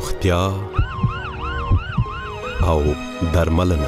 روغتیا او درملنه.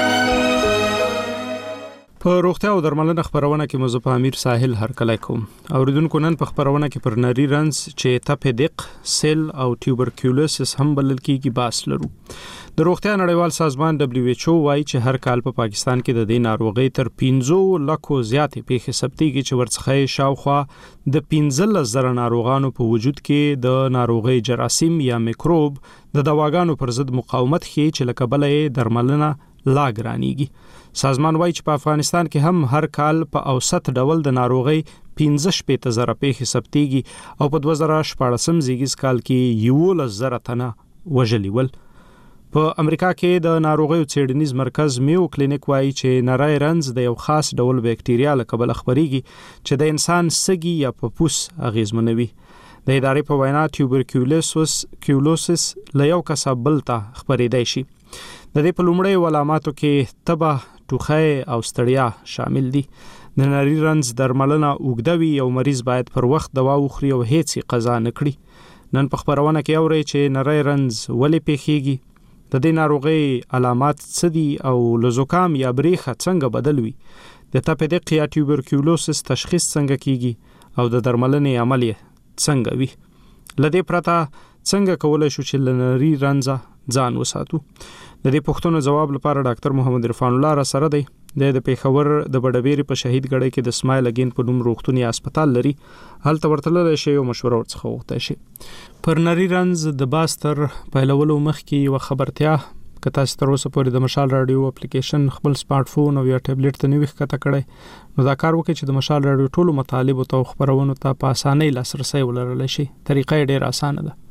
په روغتیا او درملنه خبرونه کې مزه په امیر ساحل هرکلی کوم. اوریدونکو نن په خبرونه کې پر نری رنز چې تپیدق، سیل او ټیوبرکیولوسس هم بلل کېږي باس لرو. د روغتیا نړیوال سازمان WHO وايي چې هر کال په پاکستان کې د دې ناروغۍ تر 15 لکو زیاتې پیښې ثبتېږي چې ورڅخه شاوخوا د 15,000 ناروغانو په وجود کې د ناروغۍ جراثیم یا میکروب د دواګانو پر ضد مقاومت ښیي چې لکه بلې درملنه لا ګرانیږي. سازمان وايي چې په افغانستان کې هم هر کال په اوسط ډول د ناروغۍ 15,000 پیښې ثبتېږي او په 2014 زیږیز کال کې 11,000 تنه وژلي ول. په امریکا کې د ناروغیو څېړنیز مرکز میو کلینیک وايي چې نری رنز د یو خاص ډول بکټریا له کبله خپريږي چې د انسان سږي یا پپوس اغیزمنوي. د ادارې په وینا ټیوبرکیولوسس له یو کس بل ته خپرېدای شي. د دې په لومړی علاماتو کې تبه، ټوخی او ستړیا شامل دي. د نری رنز درملنه اوږدوي او مریض باید پر وخت دوا وخوري او هیڅ قضا نه کړي. نن په خبرونه کې اوري چې نری رنز ولې پیښیږي، د دې ناروغۍ علامات څه دي او له زکام یا بریخه څنګه بدل وي، د تپیدق یا ټیوبرکیولوسس تشخیص څنګه کیږي او د درملنې عمل څنګه وي. لدې پرته څنګه کولای شو چې نری رنز ځان وساتو؟ د دې پوښتنو جواب لپاره ډاکټر محمد عرفان الله را سره دی. د پیښور د بډبېری په شهید ګړی کې د اسماعیل اگین په نوم روغتوني هسپتال لري. هلته ورتلل شي او مشوره ورڅخه وغوښتل شي. پر نری رنز د باستر پیلولو مخکې یو خبرتیا که تاسو تر اوسه پورې د مشال رادیو اپلیکیشن خپل سمارټ فون او یا ټابلیټ ته نوښت کته کړئ، نو دا کار وکړئ چې د مشال رادیو ټولو مطالب او خبرونو ته په اسانۍ لاسرسي ولرلی شي. طریقه ډېره اسانه ده.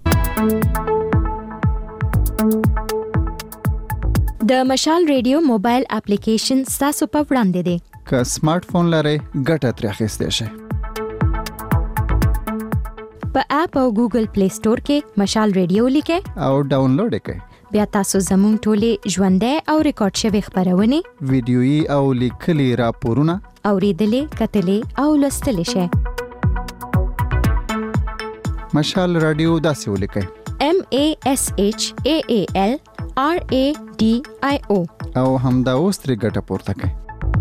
د مشال ریډیو موبایل اپلیکیشن تاسو په وړاندې دی. که سمارټ فون لرئ ګټه ترې اخیستی شئ. په اپ او ګوګل پلی سٹور کې مشال ریډیو لیکئ او ډاونلوډ یې کړئ. بیا تاسو زموږ ټولې ژوندۍ او ریکارډ شوي خبرونه، ویډیويي او لیکلي راپورونه اوریدلې، کتلې او لوستلې شئ. مشال رادیو داسې ولیکئ: MASHAAL RADIO او همدا اوس ترې ګټه پورته کړئ.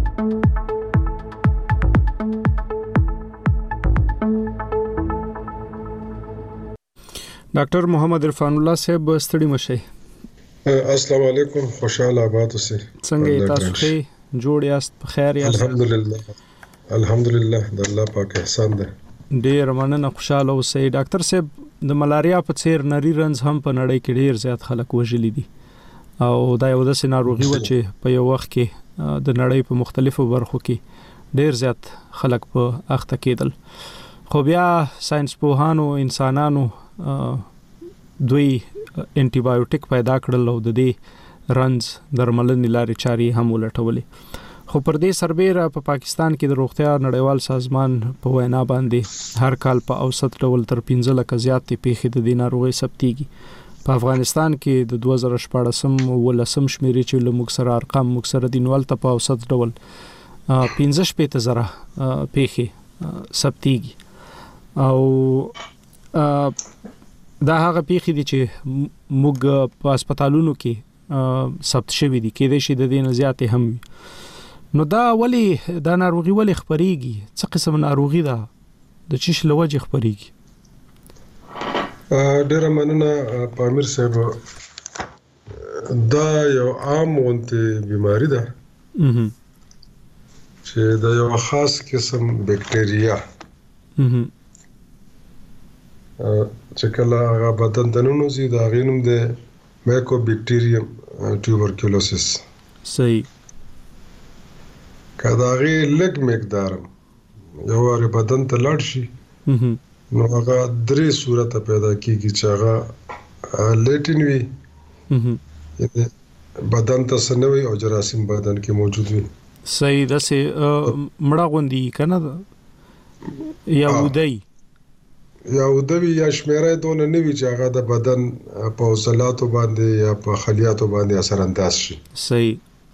ډاکټر محمد عرفان الله صاحب ستړي مشئ. السلام علیکم، خوشاله آباد اوسئ. څنګه تاسو ښه جوړ یاست؟ په خیر یاست؟ الحمدلله د الله پاک احسان ده. ډیر مننه، خوشاله اوسئ. ډاکټر صاحب د ملاریا په څیر نری رنز هم په نړۍ کې ډیر زیات خلک وژلي دي او دا یو داسې ناروغي و چې په یو وخت کې د نړۍ په مختلفو برخو کې ډیر زیات خلک په اخته کېدل. خو بیا ساينس پوهانو انسانانو دوی انټي بایوټیک پیدا کړل او د دې رنز درملنې لارې چارې هم ولټولې. خو پر دې سربېره په پاکستان کې د روغتیا نړیوال سازمان په وینا باندې هر کال په اوسط ډول تر 15 لکه زیاتې پیښې د دې ناروغۍ ثبتېږي. په افغانستان کې د 2014 شمیرې چې له موږ سره ارقام موږ سره دي، نو هلته په اوسط ډول 15,000 پیښې ثبتېږي او دا هغه پیښې دي چې موږ په هسپتالونو کې ثبت شوي دي، کېدای شي د دې نه زیاتې هم وي. نو دا دا ناروغي ولې خپرېږي؟ څه قسم ناروغي ده؟ د څه شي له وجې خپرېږي؟ ډېره مننه پامیر صاحب. دا یو عام غونډه بیماری ده چې د یو خاص قسم بکټریا چې کله هغه بدن ته ننوځي، د هغې نوم دی مایکوبیکټیریم ټیوبرکیولوسس. صحیح. که د هغې لږ مقدار یو وارې بدن ته لاړ شي، نو هغه 3 صورته پیدا کیږي چې هغه لیټین وي، بدن ته سنوي او جراثیم بدن کې موجود وي. صحیح. داسې مړه غوندي کنه یا ودی یا شمیره دونه نوي چې هغه د بدن په عضلاتو باندې یا په خلیاتو باندې اثر انداز شي. صحیح.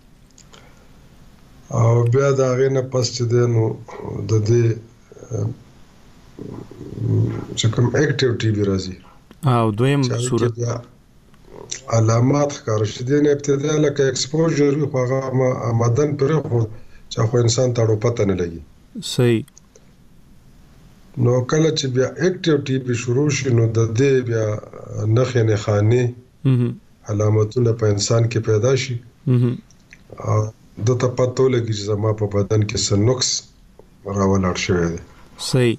او بیا دا هغې نه پس چې دی نو د دې چې کوم اکټیو ټي بي راځي، او دویم صورت علامات ښکار شي د ابتدا لکه ایکسپوژر وي خو هغه آمدن پرې خو چې خو انسان ته پته نه لګي صحیح نو کله چې بیا اکټیویټي به شروع شي نو د دې بیا نښې نښانې علامتونه په انسان کې پیدا شي د ته پته لګي چې زما په بدن کې څه نقص راولاړ شوی دی صحیح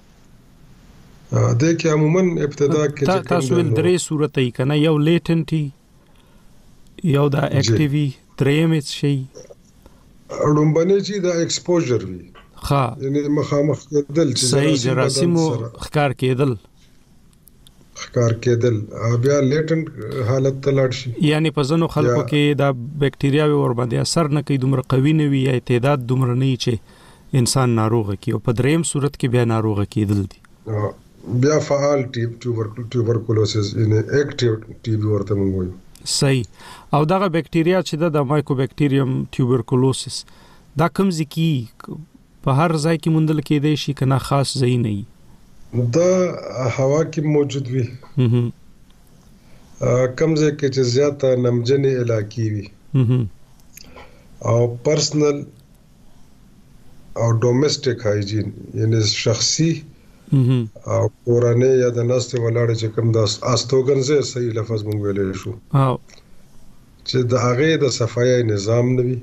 د کې عموما ابتدا کې تاسو ول درې صورتې کنه یو لیټنټي یو دا اکټیوي درېم شي اړومبنه چې دا ایکسپوژر وي ها یعنی مخامخ کېدل چې صحیح جراثیمو ښکار کېدل بیا لیټنټ حالت ته لاړ شي یعنی په ځنو خلکو کې دا بکټیریاوي ور باندې اثر نه کوي دومره قوي نه وي یا تعداد دومره نه چې انسان ناروغ کی او په درېم صورت کې بیا ناروغ کېدل دي بیا فعال ټیوبرکلوسس یعنی اکټیو ټي بي ورته موږ وایو صحیح او دغه بکټیریا چې د مایکوبیکټیریم ټیوبرکلوسس دا کوم ځکه په هر ځای کې موندل کېدای شي کنه خاص ځای نه وي دا هوا کې موجود وي کم ځای کې چې زیاته نمجنې علاقې وي او پرسنل او ډومېسټک هایجین یعنی شخصي او کورانه یا د ناستې ولاړ چې کوم د استوګنځه صحیح لفظ مونږ ویلې شو چې د هغه د صفایي نظام نه وي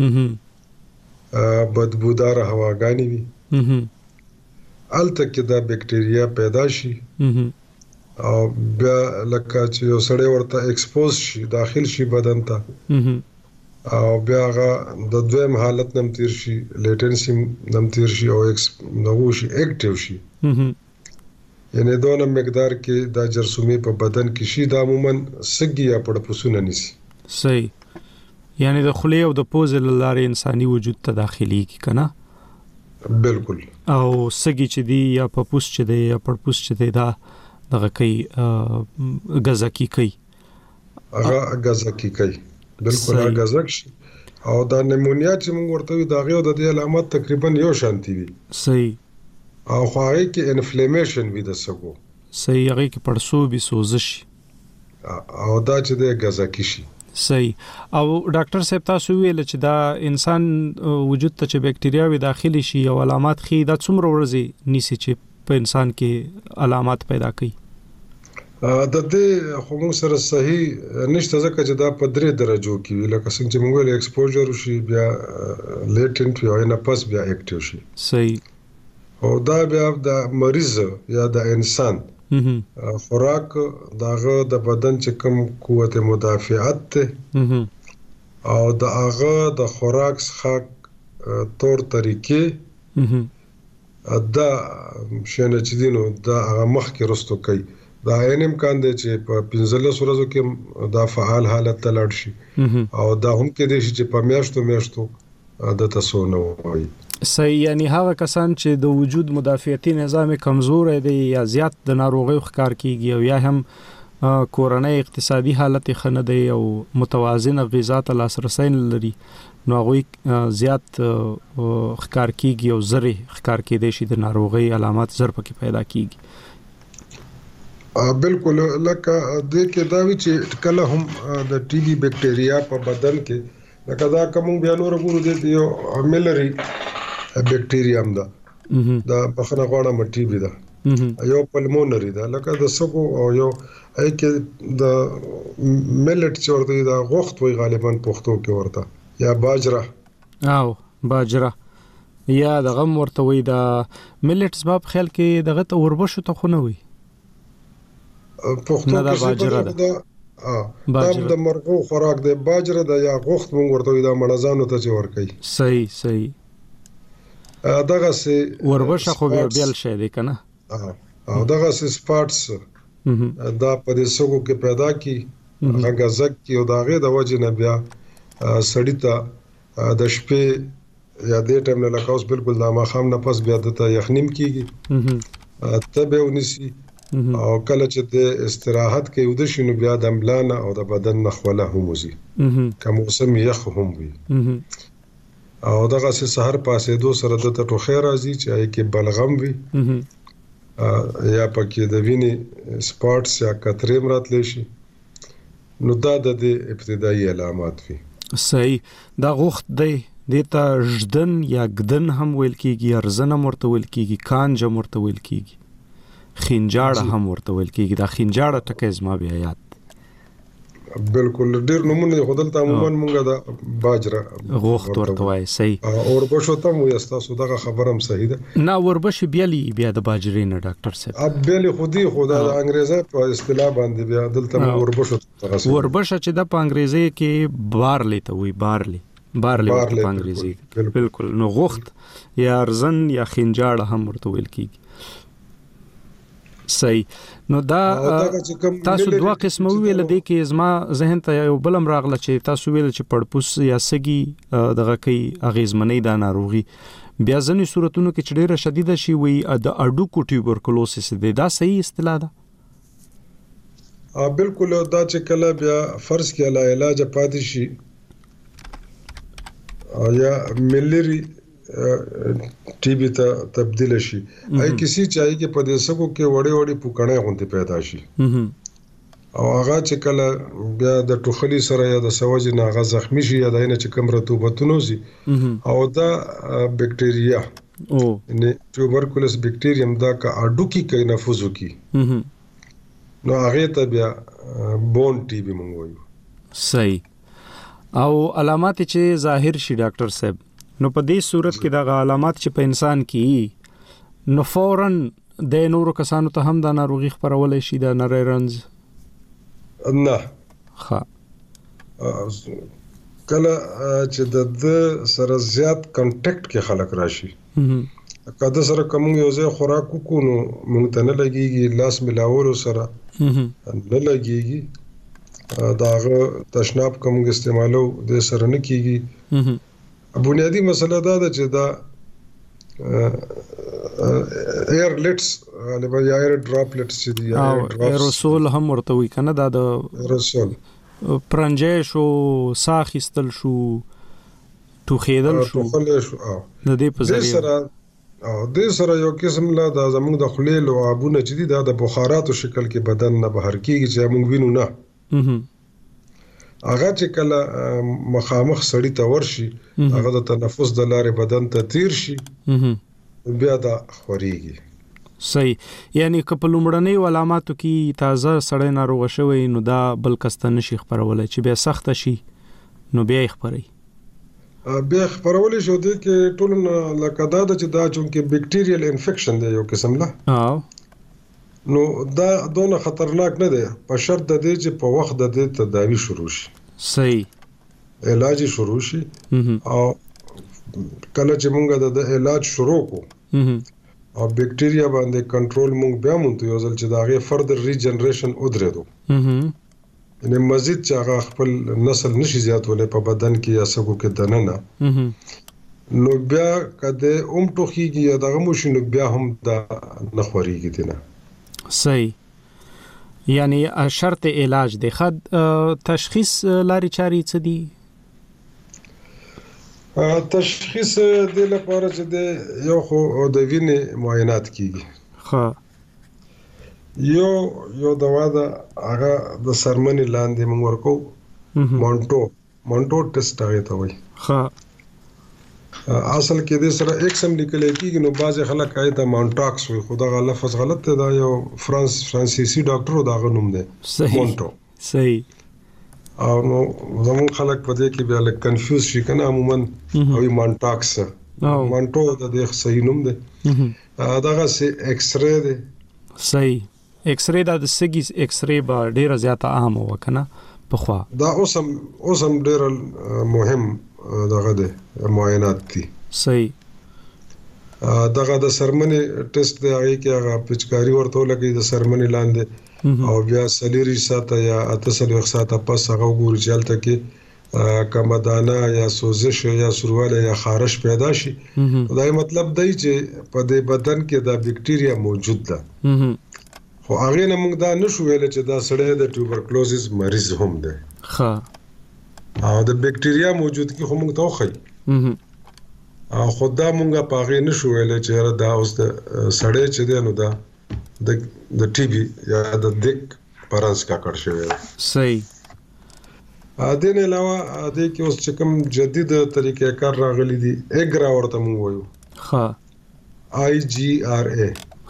بدبودار هواګانی وي الته کې دا بکټیریا پیدا شي او بیا لکه چې یو سړی ورته ایکسپوز شي داخل شي بدن ته او بیا هغه د دویم حالت نم تیر شي لیټنسي نم تیر شي او نو شي اکټیو شي یعنی دونه مقدار کې دا جرثومي په بدن کې شي د عموما سګي یا پړپوسونه نيسي صحیح یعنی د خلی او د پوز لاره انساني وجود ته داخلي کی کنه بالکل او سګي چې دی یا پپوس چې دی یا پړپوس چې دی دا دغه کوي غزاکی کوي بالکل غزاک شي او دا نیمونیا چې موږ ورته وي دا غو د دې علامات تقریبا یو شانتي وي صحیح او هغه کې انفلیمیشن وي د سګو صحیح هغه کې پړسوبي سوزش او دا چې د غزاکی شي صحیح او ډاکټر صاحب تاسو ویل چې دا انسان وجود ته چې بکټیریاوي داخلي شي او علامات خي دا څومره ورځي نيسي چې په انسان کې علامات پیدا کوي د دې خو موږ سره صحیح نشته ځکه چې دا په درې درجو کې وی لکه څنګه چې موږ له ایکسپوژر شي بیا لیټنټ وي او نه پس بیا اکټیو شي صحیح او دا بیا د مریض یا د انسان خوراک داغه د بدن چې کوم قوت مدافعت ته او داغه د خوراک څخه تور طریقې دا شنه چې دینو دا هغه مخ کې رستو کوي دا عین امکان دی چې په 15 ورځو کې دا فعال حالت ته لاړ شي او دا هم کې دی چې په میاشتو د تاسو نو وایي صحیح یعنی هغه کسان چې د وجود مدافعتي نظام کمزور دی یا زیات د ناروغي ښکار کیږي او یا هم کورنۍ اقتصادي حالت خنه دی او متوازنه غذا ته لاسرسي لري نو هغه زیات ښکار کیږي او زری ښکار کېدای شي د ناروغي علامات زر پکې پیدا کیږي بالکل لکه د کې دا وی چې کله هم د ټي بي بکټیریا په بدن کې لکه دا کوم بیا نور ګورو د یو ملري بکټیریم دا بخنه غواړه مټي بي دا یو پلمونري دا لکه د سګو او یو اې کې د ملټ چورته دا غوخت وي غالبا پښتو کې ورته یا باجره یا د غم ورته وي دا ملټ سبب خیال کې دغه ته وربشو ته خو نه وي پښتو کې باجره دا د مرغو خوراک د باجره د یا غوخت مونږ ورته دا منځانو ته جوړ کوي صحیح دغه سي وربشه خو بیل شي دی کنه او دغه سي سپاټس دا په دې سګو کې پیدا کی هغه زک کی او داغه د وجه نه بیا سړی ته د شپې یا د ټیم نه لکاوس بالکل د ماخام نه پس بیا د یخنیم کیږي ته به ونیسي او کله چې د استراحت کې ود شنو بیا د املانه او د بدن نخوله هم وزي کوم موسم یخ هم وي او دغه سحر پاسې دو سره د ټوخه راځي چې کې بلغم وي یا پکې د وینې سپاټس یا قطرې راتلی شي، نو دا د ابتدایي علامات وي. صحیح. دا غوخت دی دیتا ژدن یا ګدن هم ویل کیږي، ارزن هم ورته ویل کیږي، کانج هم ورته ویل کیږي، خینجاړه هم ورته ویل کیږي. دا خینجاړه ټکی زما بیا یاد. بالکل ډیر نمونه خودلته عموما مونږه د باجره غوخت ورته وایي. صحیح. اوربشو ته مو یستاسو دغه خبرم صحیح ده. نه اوربش بیلی بیا د باجرې نه ډاکټر صاحب بیلی خودي خدا د انګریزي په اصطلاح باندې بیا دلته اوربشو ته اوربش چې د په انګریزي کې بارلی ته وایي، بارلی په انګریزي. بالکل. نو غوخت یا ارزن یا خینجاړه هم ورته ویل کیږي. صحیح. نو دا تاسو دوه قسمه ویل دي کې زما ذهن ته یو بلم راغله چې تاسو ویل چې پړپوس یا سګي دغه کوي اغیزمنې دا ناروغي، بیا ځینې صورتونو کې چې ډیره شدیده شي وي د اډوکو ټیوبرکلوسس دی، دا صحیح اصطلاح ده؟ بالکل. دا چې کله بیا فرض کې علا علاج پاتې شي یا ملری ټي بي ته تبدیل شي، اي کسی چاهي کې په دې سکو کې وړي وړي پوکړې غونډه پیدا شي او هغه چې کله بیا د ټوخلي سره یا د سوج نه هغه زخمی شي یا د نه چې کوم رطوبتونه سي او دا بکټریا نه ټیوبرکلوس بکټیریم دا کا اډوکی کې نفوذ وکي، نو هغه ته بیا بون ټي بي مونږ وایو. صحیح. او علامات چې ظاهر شي ډاکټر صاحب، نو په دې صورت کې دا علامات چې په انسان کې نو فورن د نورو کسانو ته هم دا ناروغي خپرولای شي، دا نری رنز؟ نه. ښه. کله چې د سره زیات کنټیکټ کې خلک راشي، کله سره کوم یو ځای خوراک وکونو مونږ ته نه لګيږي، لاس ملاولو سره نه لګيږي، داغه تشناب کوم استعمالو د سره نه کیږي. بنیادی مسله دا ده چې دا ایرلیټس یا ایر ډراپلیټس چې دی ایروسول هم ورته وی کنه، دا د ایروسول پرنجې شو، ساخستل شو، ټوخیدل شو، د دې په ذریعہ د سره یو قسم لا د زموږ د خلیل او ابونه چې دی دا د بخاراتو شکل کې بدن نه بهر کیږي چې موږ وینو نه. هغه چې کله مخامخ سړی ته ورشي هغه د تنفس د لارې بدن ته تیر شي بیا دا خوريږي. صحیح. یعنی که په لومړنۍ علاماتو کې تازه سړی ناروغ شوی نو دا بل کس ته نشي خپرولای، چې بیا سخت شي نو بیا یې خپروي. بیا خپرولای شو دي کې ټول لکه دا چې دا چونکه بکټیریل انفیکشن دی یو قسم لا، نو دا دونه خطرناک نه دی په شرط د دې چې په وخت د دې تداوی شروع شي. صحیح. علاج شروع شي او کله چې موږ د علاج شروع کو او بکټیریا باندې کنټرول موږ بیا مونږ یو ځل چې دا غي فردر ریجنریشن ودرېدو، یعنی مزید چې هغه خپل نسل نشي زیاتولې په بدن کې یا سګو کې دننه، نو بیا کده ټوخیږي یا دغه مو شنو بیا هم دا نخوريږي دینه. صحیح. یعنی شرط علاج دی. خد تشخیص لاري چاري څه دي؟ تشخیص د لپاره چې د یو خو د وینې معاینات کیږي. ها. یو دوا ده هغه د سرمنې لاندې موږ ورکو، مونټو ټیسټ هغه ته وایي. ها. اصل کې د سره ایکسم لیکل کېږي، نو بعض خلک ایته مونټاکس وي، خو دا لفظ غلط دی، دا یو فرانسیسي ډاکټر دا غنوم دی مونټو. صحیح. او نو زمون خلک په دې کې بیا لک کنفیوز شي کنه، عموما او مونټاکس مونټو د دې صحیح نوم دی. داغه سي ایکس رے دی. صحیح. ایکس رے دا د سګي ایکس رے با ډیره زیاته عام وکنه په خوا، دا اوسم ډیره مهم دغه د معاینات دي. صحیح. دغه د سرمنې ټیسټ دی، هغه کې هغه پچکاری ورته لګي د سرمنې لاندې او بیا سلیری ساته یا اتصل ساته پس هغه ګور چلته کې کمدانه یا سوزش یا سرواله یا خارش پیدا شي. دا مطلب دی چې په دې بدن کې دا بکټیریا موجود ده، خو هغه نه موږ دا نشو ویل چې دا سړی د ټیوبرکلوزس مریض هم ده. ښه. او د بکټیریا موجودګي هم موږ ته وخی، خو دا موږ په هغه نشو ویل چې دا اوس د سړی چې دی نو دا د ټي بي یا د دک پرانس کا کړ شوی. صحیح. د نه علاوه د کې اوس چې کوم جدید طریقې کار راغلي دي اګرا ورته موږ وایو. ها IGRA.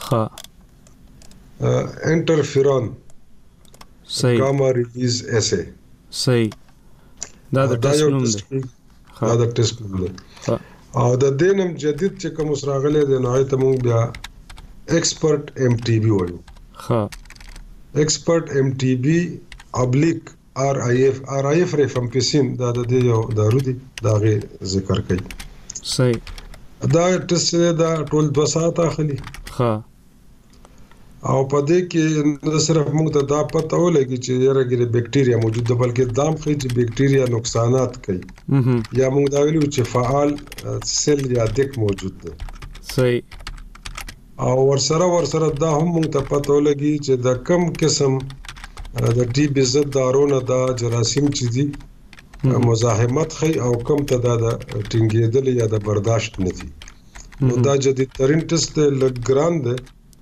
ها انټرفیرون. صحیح. ګاما ریلیز اسے. صحیح. دا د ټیسټ نوم دی. دا د ټیسټ نوم دی. او د دینم جدید چې کوم اوس راغلي دی نو ته موږ بیا ایکسپرت MTB وایو. ها ایکسپرت MTB ابلیک RIF ریفامپیسین دا د یو دارو دی دا غي ذکر کوي. صحیح. دا ټیسټ دا ټول 2 ساعت اخلي. ها او په دې کې نه صرف موږ ته دا پته ولګي چې یره بیکټیریا موجود ده بلکې دام خي چې بیکټیریا نقصانات کوي یا موږ دا ویلو چې فعال سیل یا دک موجود ده. صحیح. او ورسره دا هم موږ ته پته ولګي چې د کم قسم د ټي بي ضد دارونه دا جراثیم چې دي مزاحمت خي او کم ته دا د ټینګېدل یا د برداشت نه دي. نو دا جدید ترين ټیسټ لګران ده.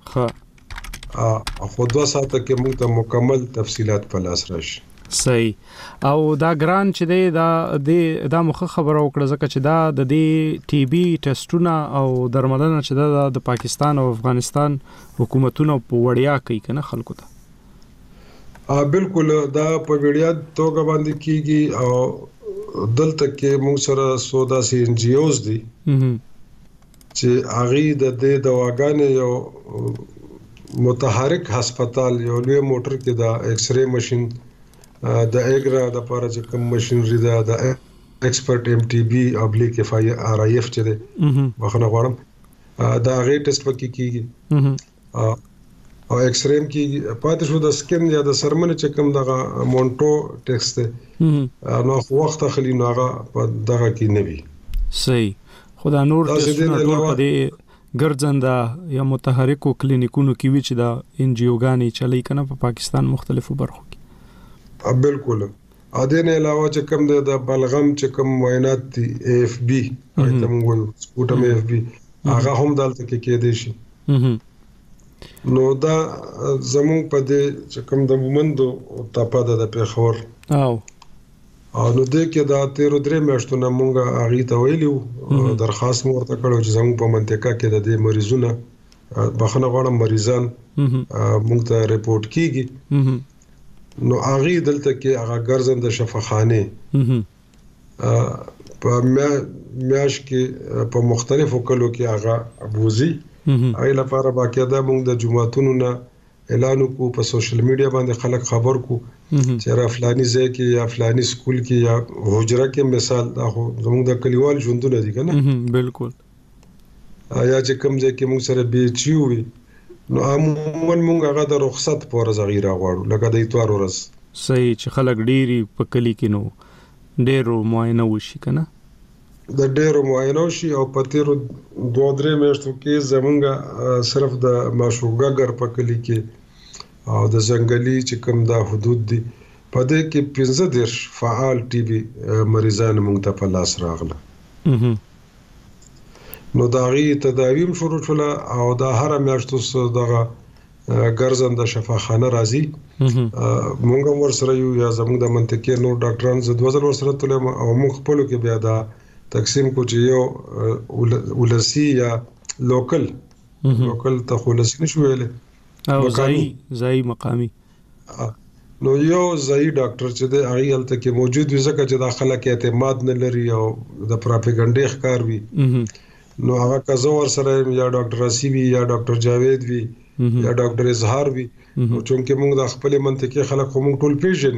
ها خو 2 ساعت کې موږ ته مکمل تفصيلات په لاس راشي. صحیح. او دا ګران چې دی دا مخه خبره وکړه ځکه چې دا د دې ټي بي ټیسټونه او درملنه چې د پاکستان او افغانستان حکومتونو په وړیا کوي کنه خلکو ته. بالکل دا په وړیا توګه باندې کیږي او دلته کې موږ سره سودا سي NGOs دي چې هغه د دواګانې یو متحرک هسپتال یو لوی موټر کې دا ایکس ری ماشين د اګرا د لپاره چې کوم ماشينري دا د ایکسپرت MTB ابلیک RIF چې ده بخنه غواړم دا غي ټیسټ پکې کیږي او ایکس ریم کې پاتې شو د سکن یا د سرمن چې کوم دغه مونټو ټیسټ ده نو وخت اخلي نو هغه په دغه کې نه وي. صحیح. خدا نور ټیسټونه ټول په دې ګرځنده یا متحرکو کلینیکونو کې وی چې دا NGO-ګانی چلی کنه په پاکستان مختلفو برخو کې. بالکل. ا دې نه علاوه چې کوم د بلغم چې کوم معاینات دي AFB ایته موږ سپوټم AFB هغه هم دلته کې کېدې شي. نو دا زمون په دې چې کوم د مومندو تاپاده د پیښور نو دې کې دا 13 میاشتونه مونږه هغه ته ویلو درخواست ورته کړو چې زمون په منطقه کې د دې مریضونو بخنه غواړم مریضان مونږ ته ریپورت کیږي. نو هغه دلته کې هغه ګرځنده شفاخانه په میاش کې په مختلفو کلو کې هغه ابوزي ای لپاره باقاعده موږ د جمعتونو نه اعلان کو په سوشل میډیا باندې خلک خبر کو چې را فلاني ځای کې یا فلاني سکول کې یا حجره کې مثال دا خو زموږ د کلیوال ژوندونه دي کنه. بالکل. یا چې کوم ځای کې موږ سره بیچیو وي نو عموما موږ هغه د رخصت پور زغیره غواړو لکه د اتوار ورځ. صحیح. چې خلک ډيري په کلی کې نو ډېرو معاینه وشي کنه د ډېرو معاینه شي او په تیرو 2-3 میاشتو کې زمونږ صرف د ماشوګاګر په کلی کې او د زنګلي چې کوم د حدود دي په دې کې 15 فعال ټي بي مریضان موږ ته په لاس راغله. نو دا غي تداویم شروع شول او دا هر میاشتو دغه ګرځنده شفاخانه راځي موږ ورسره یو یا زموږ د منطقې نور ډاکټران زه 2000 ورسره تلم او موږ خپل کې بیا دا تقسیم کو چې یو ولسی یا لوکل ته خلص نشو ویلې او ځای مقامی نو یو ځای ډاکټر چې د هغه هلته کې موجود وي ځکه چې د خلک اعتماد نه لري او د پروپاګاندا ښکار وي نو هغه کزور سره یا ډاکټر رسیبي یا ډاکټر جاوید وي یا ډاکټر اظهار وي نو چې موږ د خپل منطقې خلک هم ټول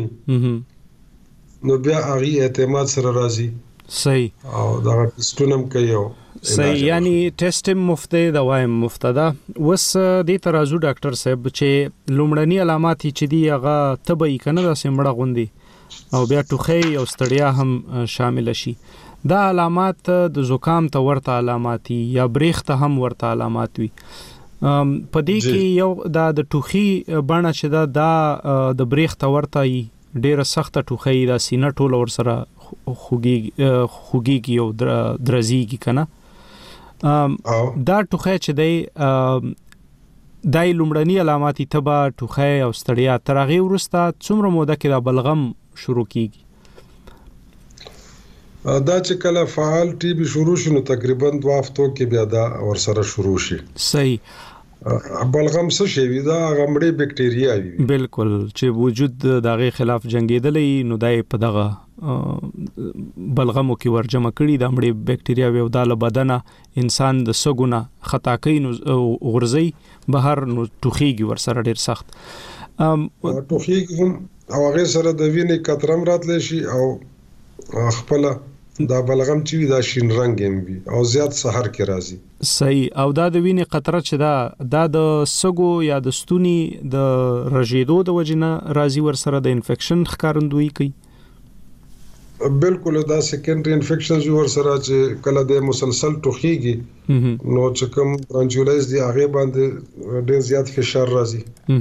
پیژني نو بیا هغه اعتماد سره راځي. صحیح. او دا ټیسټونه کوي. صحیح. یعنی ټیسټ مفته دوایم مفتدا وس د ترازو ډاکټر صاحب چې لومړنی علامات چې دی هغه تبعی کنه د سیمړه غوندي او بیا ټوخی او ستړیا هم شامل شي. دا علامات د زکام ته ورته علامات یا بریخ ته هم ورته علامات وي. په دې کې یو د ټوخی بڼه چې دا د بریخ ته ورته ډیره سخته ټوخی دا سینه ټول ور سره خوږیږي او درزیږي کنه دا ټوخی چې دی دای لومړنی علاماتي تبه ټوخی او ستړیا تر هغه وروسته څومره موده کې دا بلغم شروع کیږي؟ دا چې کله فعال ټي بي شروع شي نو تقریبا 2 هفتو کې بیا دا ورسره شروع شي. صحیح. بلغم څه شي دا غمړې بکټریا وي. بالکل چې وجود دغه خلاف جنگیدلې نو دای په دغه بلغمو کې ورجمع کړي د مړې بکټریا او د بدن انسان د سګونه خطا کوي نو غورځي بهر نو ټوخیږي ورسره ډیر سخت ټوخیږي او هغه سره د وینې قطرم راتلی شي او خپل دا بلغم چې دا شین رنگ هم وي او زیات سحر کې راځي. صحیح. او دا د وینې قطره چې دا د سګو یا د ستوني د رژیدو د وجنه راځي ورسره د انفیکشن ښکارندویي کوي. بالکل دا سیکنډری انفیکشنز ورسره چې کله د مسلسل ټوخیږي نو چې کوم برانچولایز دی هغه باندې ډېر زیات فشار راځي.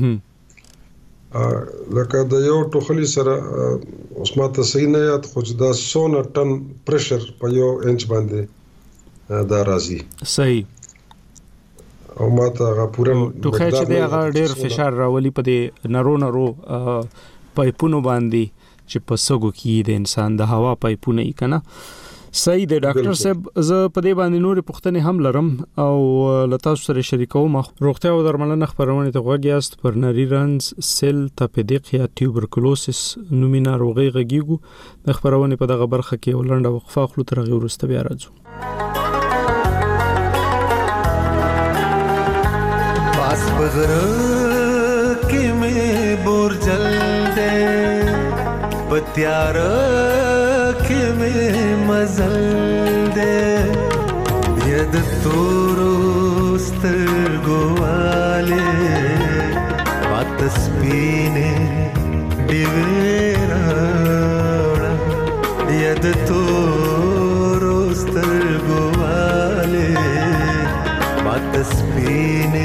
لکه د یو ټوخلی سره اوس ماته صحیح نه یاد خو دا 100 ټن پریشر په یو انچ باندې دا راځي. صحیح. او ماته هغه پوره ټوخی چې دی هغه ډېر فشار راولي په دې نرو پایپونو باندې چې په سګو کې د انسان د هوا پایپونه یې کنه. صحیح دی ډاکټر صاحب. زه په دې باندې نورې پوښتنې هم لرم او لتا سره شریکوم. روغتیا او درملنه خبرونه ته غوږ یاست. پر نری رنز سیل تپیدیق یا ټیوبرکلوسس نومي ناروغي غږیږو. د خبرونه په دغه برخه کې ولنډه وقفه خلو تر غو وروسته بیا راځو. پاس بغره کې مې بورجل دې پتیار کې مې مزل دې ید تورو سترګواله بات سپینه دیویرا ید تورو سترګواله بات سپینه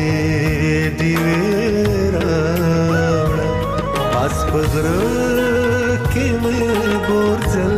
دیویرا پاس بغره کې مې بورجل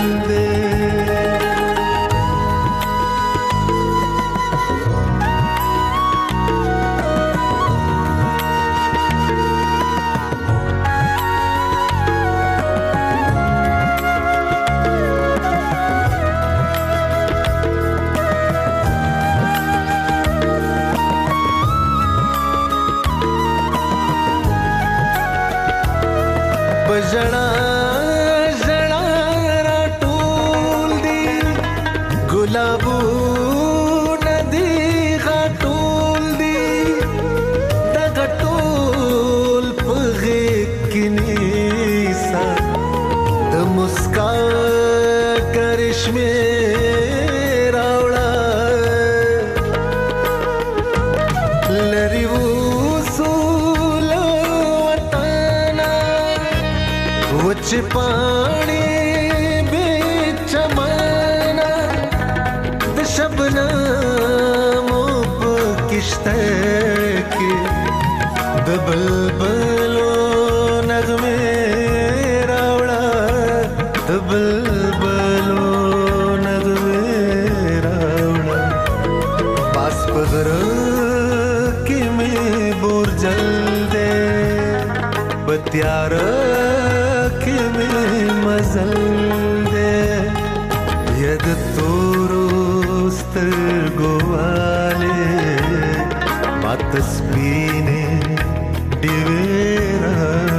प्यार के में मजल दे यद तोरोस्त गोवाले बात स्पीने डिवेरा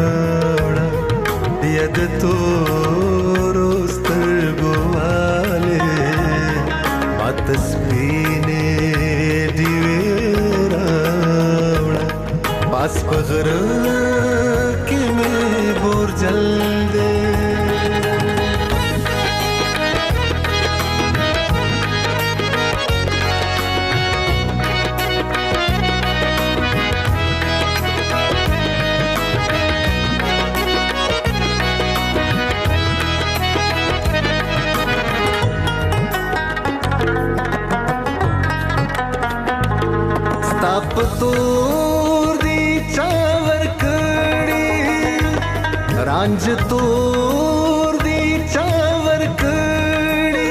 यद तोरोस्त गोवाले बात स्पीने डिवेरा पास पगर जल दे स्ताप तोर दी चावर रांझ तोर दी चावर कड़ी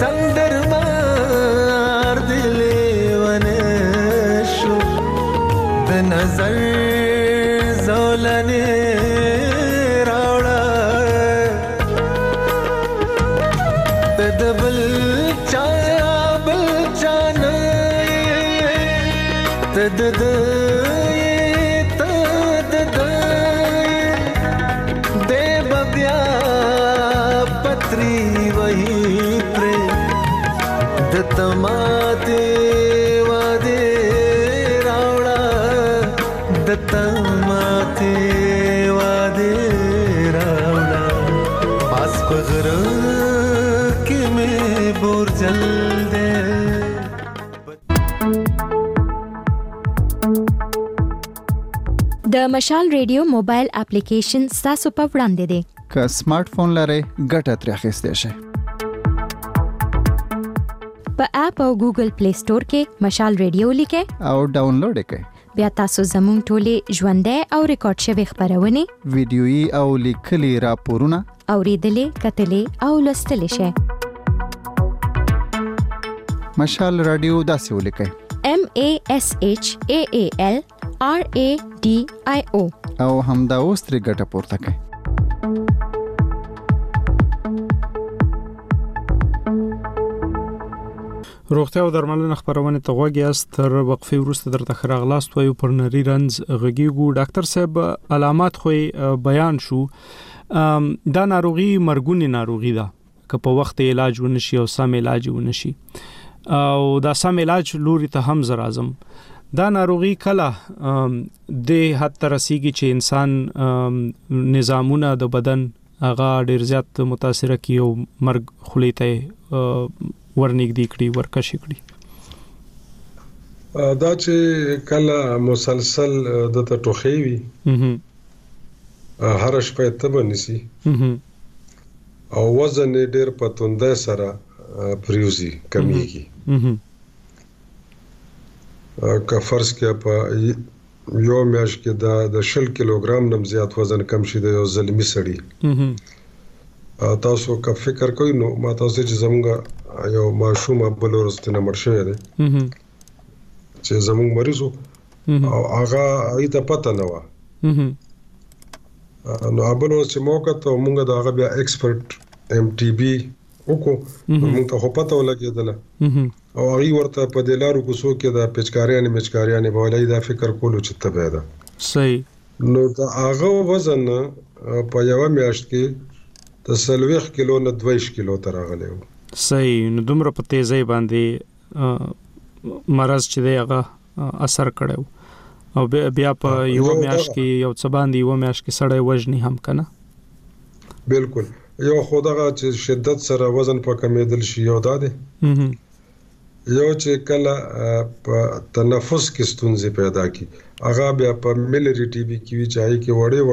संदर मार दिले वनशो नजर जोलने रावड़ा तदबल चाया बल चाना तदद दे बब्या पत्री वही प्रे दत्तमाते वादे रावड़ा दत्तमाते वादे रावड़ा पास पगर के में बोर जल दे د مشال ریډیو موبایل اپلیکیشن تاسو په وړاندې دی که سمارټ فون لرئ ګټه ترې اخیستی شئ په اپ او ګوګل پلی سٹور کې مشال ریډیو لیکئ او ډاونلوډ یې کړئ بیا تاسو زموږ ټولې ژوندۍ او ریکارډ شوي خبرونه ویډیويي او لیکلي راپورونه اوریدلې کتلې او لوستلې شئ مشال رادیو داسې ولیکئ MASHAALRADIO او همدا اوس ترې ګټه پورته کړئ روغتیا او درملنه خبرونه ته غوږ یاست تر وقفې وروسته درته خراغلاست وایو پر نری رنز غږیږو ډاکټر صاحب علامات خو بیان شو دا ناروغي مرګونی ناروغي ده که په وخت علاج ونشي او سم علاج ونشي او دا سم علاج لوري ته هم زرازم دا ناروغي کله د حد تر رسیږي چې انسان نظامونه د بدن هغه ډیر زیات متاثر کی او مرګ خلیته ورنګدي کړي ورکشي کړي دا چې کله مسلسل د ټوخي وي هر شپه ته بنسي او وزن ډیر پتونده سره پریوزي کمیږي که فرض کې په یو میاشت کې د 10 کیلوګرام نم زیات وزن کم شي د یو زلمی سړی تاسو که فکر کوئ نو ما تاسو چې زموږ یو ماشوم بل ورځ نه مرشه دی چې زموږ مریضو او هغه ایته پته نه و نو ابل ورځ چې موقع ته موږ دا هغه بیا ایکسپرت MTB وکړو موږ ته خو پته ولګېدله او هغه ورته په دلارو کوڅو کې د پچکاریانې بولای دا فکر کولو چې تبه ده صحیح نو دا هغه وزن په یو میاشت کې د 40 کیلو نه 20 کیلو تر راغلی و صحیح نو دومره په تیزی باندې مرز چې دی هغه اثر کړو او بیا په یو میاشت کې یو څه باندې یو میاشت کې سړی وزنی هم کنه بالکل یو خدغه چې شدت سره وزن په کمیدل شي یو داده یو چې کله په تنفس کې ستونزې پیدا کی هغه بیا په ملری ټي بي کې وی چاهي کې وړې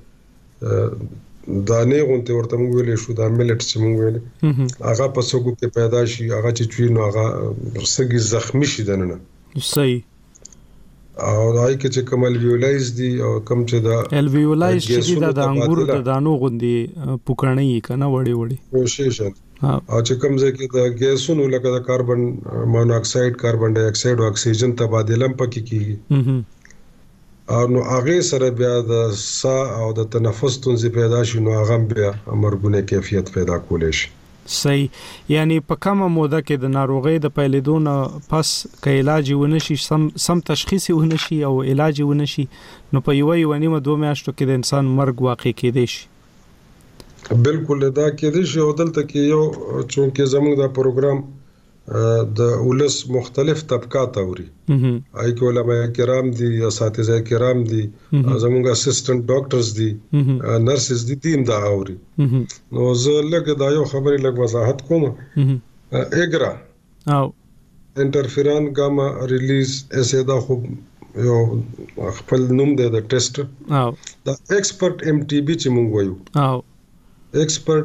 دانه غونته ورته موږ ویلې شو دا ملټ چې موږ ویلې هغه په سګو کې پیدا شي هغه چې چوي نو هغه سګي زخمی شي دنه صحیح او دای کې چې کمل ویولایز دي او کم چې دا الویولایز چې د انګور د دانو غوندي پوکړنی کنه وړي کوشش او چې کوم ځکه د ګیسونو لکه د کاربن مونوکساید کاربن ډای اکساید او اکسیجن تبادله پکې کیږي او نو هغه سره بیا د سا او د تنفس ستونزې پیدا شي نو هغه بیا مرګونه کیفیت پیدا کولای شي صحیح یعنی په کومه موده کې د ناروغۍ د پیلېدو نه پس که علاج ونشي سم تشخیص ونشي او علاج ونشي نو په یو نیمه 2 میاشتو کې د انسان مرګ واقع کېدی شي بالکل دا کېدی شي او دلته کې یو چونکه زموږ دا پروګرام د ولس مختلف طبقات اوري اي علماء کرام دي اساتذه کرام دي زموږ اسسټنټ ډاکټرز دي نرسز دي تیم دا اوري نو زه لکه دا یو خبرې لږ وضاحت کوم اګرا او انټرفیرون ګاما ریلیز اسه دا خو یو خپل نوم دی د ټیسټ او دا ایکسپرت MTB چې موږ وایو او ایکسپرت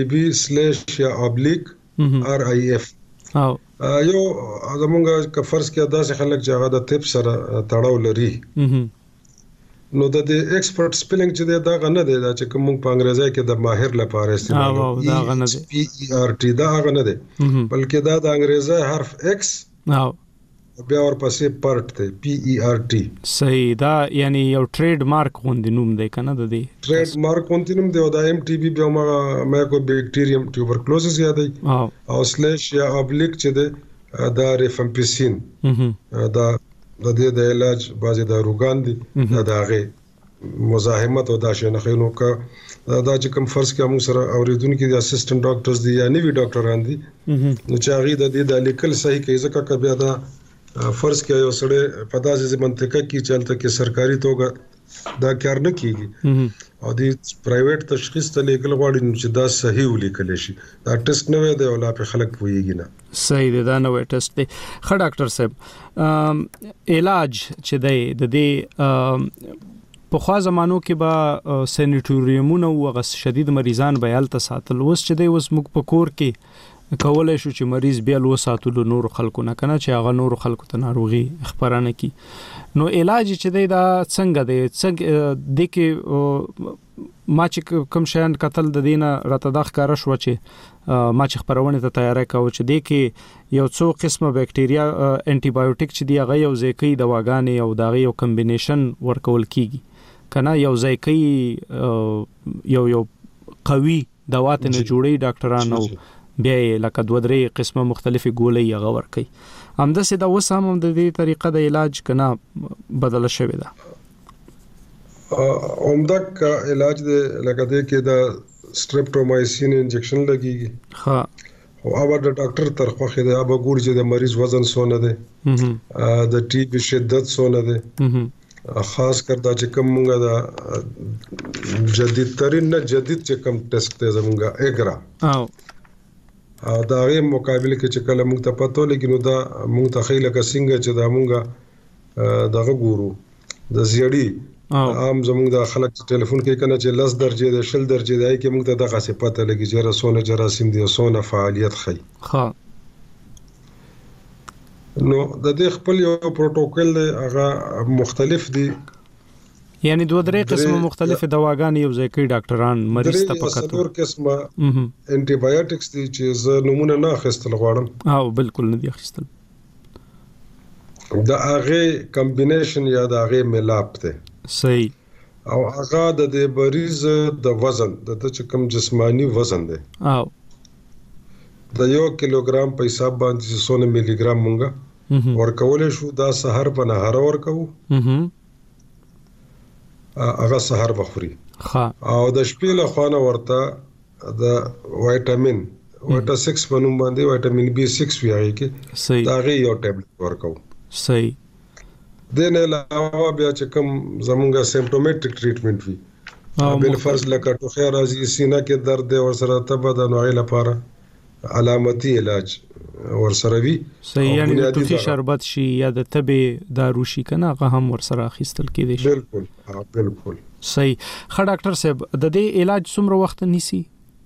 MTB/RIF او یو زمونږ که فرض کې داسې خلک چې هغه د طب سره تړاو لري نو د ایکسپرت سپیلینګ چې دا غنه دی چې کوم په انګریزي کې د ماهر لپاره استعمال دا غنه دی PERT دا غنه دی بلکې دا د انګریزي حرف X او بیا ورپسې پرټ دی PERT. صحیح دا یعنی یو ټریډ مارک غوندې نوم دی کنه د دې ټریډ مارک غوندې نوم دی او دا MTB بیا مایکوبیکټیریم ټیوبرکلوزس یادای او سلیش یا ابلیک چې دی دا ریفامپیسین دا د دې د علاج بعضی داروګان دي دا هغه مزاحمت او دا شنخینو کا دا چې کوم فرض کې موږ سره اوریدونکو دي اسسټنټ ډاکټرز دي یا نوی ډاکټران دي نو چې هغه د دې د لیکل صحیح کوي ځکه که بیا دا فرض کې یو سړی په داسې منطقه کې چلته کې سرکاري توګه دا کار نه کیږي او د پرایویټ تشخیص ته لیکل غواړي چې دا صحیح ولیکل شي دا ټیسټ نه وي دی او لا په خلک پوهیږي نه صحیح دی دا نوې ټیسټ دی خه ډاکټر صاحب علاج چې دی د دې په خوا زمانو کې به سینیټوریومونه او غس شدید مریضان به یالته ساتل وس چې دی وس موږ په کور کې کولای شو چې مریض بیا لو ساتلو نور خلکو نه کنه چې هغه نور خلکو ته ناروغي خبرانه کی نو علاج چې دی دا څنګه دی څنګه د کې ما چې کوم شان قتل د دینه راته د ښکارا شو چې ما چې خبرونه ته تیاری کاوه چې د کې یو څو قسمه بکټریا انټي بایوټیک چې دی هغه یو ځکه دواګانې او دا یو کمبینیشن ورکول کیږي کنه یو ځکه یو قوي دواته نه جوړي ډاکټرانو بیا لکه دوه درې قسمه مختلفه ګولې هغه ورکي همداسې دا وسام هم د دې طریقه د علاج کنه بدل شوی دا عمدہ علاج د لکه د کې دا سټریپټومایسین انجکشن لګيږي ها او اوبه د ډاکټر طرفه خې دا به ګور چې د مریض وزن سونه ده د ټي بي شدت سونه ده خاص کر دا چې کوم موږ دا جدید ترين نه جدید چې کوم ټیسټ ته زموږه اګرا او دا غي مقابله کې چې کله موږ ته پاتو لیکن دا موږ ته خېله کا څنګه چې دا موږ دغه ګورو د زیړی عام زموږ د خلک ټلیفون کې کنه چې لس درجه د شل درجه دی کې موږ ته دغه څه پته لګي چې رسونه جراثیم دي سونه فعالیت خي ها نو د دې خپل یو پروتوکول دی هغه مختلف دي یعنی دوه درې قسمه مختلفه دواګانې یو ځای کې ډاکټران مریض ته پکاتو څلور قسمه انټي بایوټکس دي چې زه نمونه نه اخیستل غواړم او بالکل نه دي اخیستل دا هغه کمبینیشن یا دا هغه ملاپ ته صحیح او هغه د مریض د وزن د چې کوم جسمانی وزن دی او د 1 کیلوګرام په حساب باندې 100 ملي ګرام مونږه ورکول شو دا سحر په نهار ورکو هغه سحر بخوري او د شپې له خوانه ورته د وټامین وټا 6 په نوم باندې وټامین B6 ویایي کې دا غي یو ټابلیټ ورکو صحیح د نه علاوه بیا چې کوم زمونږه سیمپټومټیک ټریټمنټ وی بل فرض لکه ټوخه راځي سینه کې درد او سره تبه د نوعي لپاره علامتي علاج ورسره وی صحیح یعنی د توخي شربت شي یا د تبه دارو شي کنه هغه هم ورسره اخیستل کېدی شي بالکل صحیح خا ډاکټر صاحب د دې علاج څومره وخت نیسي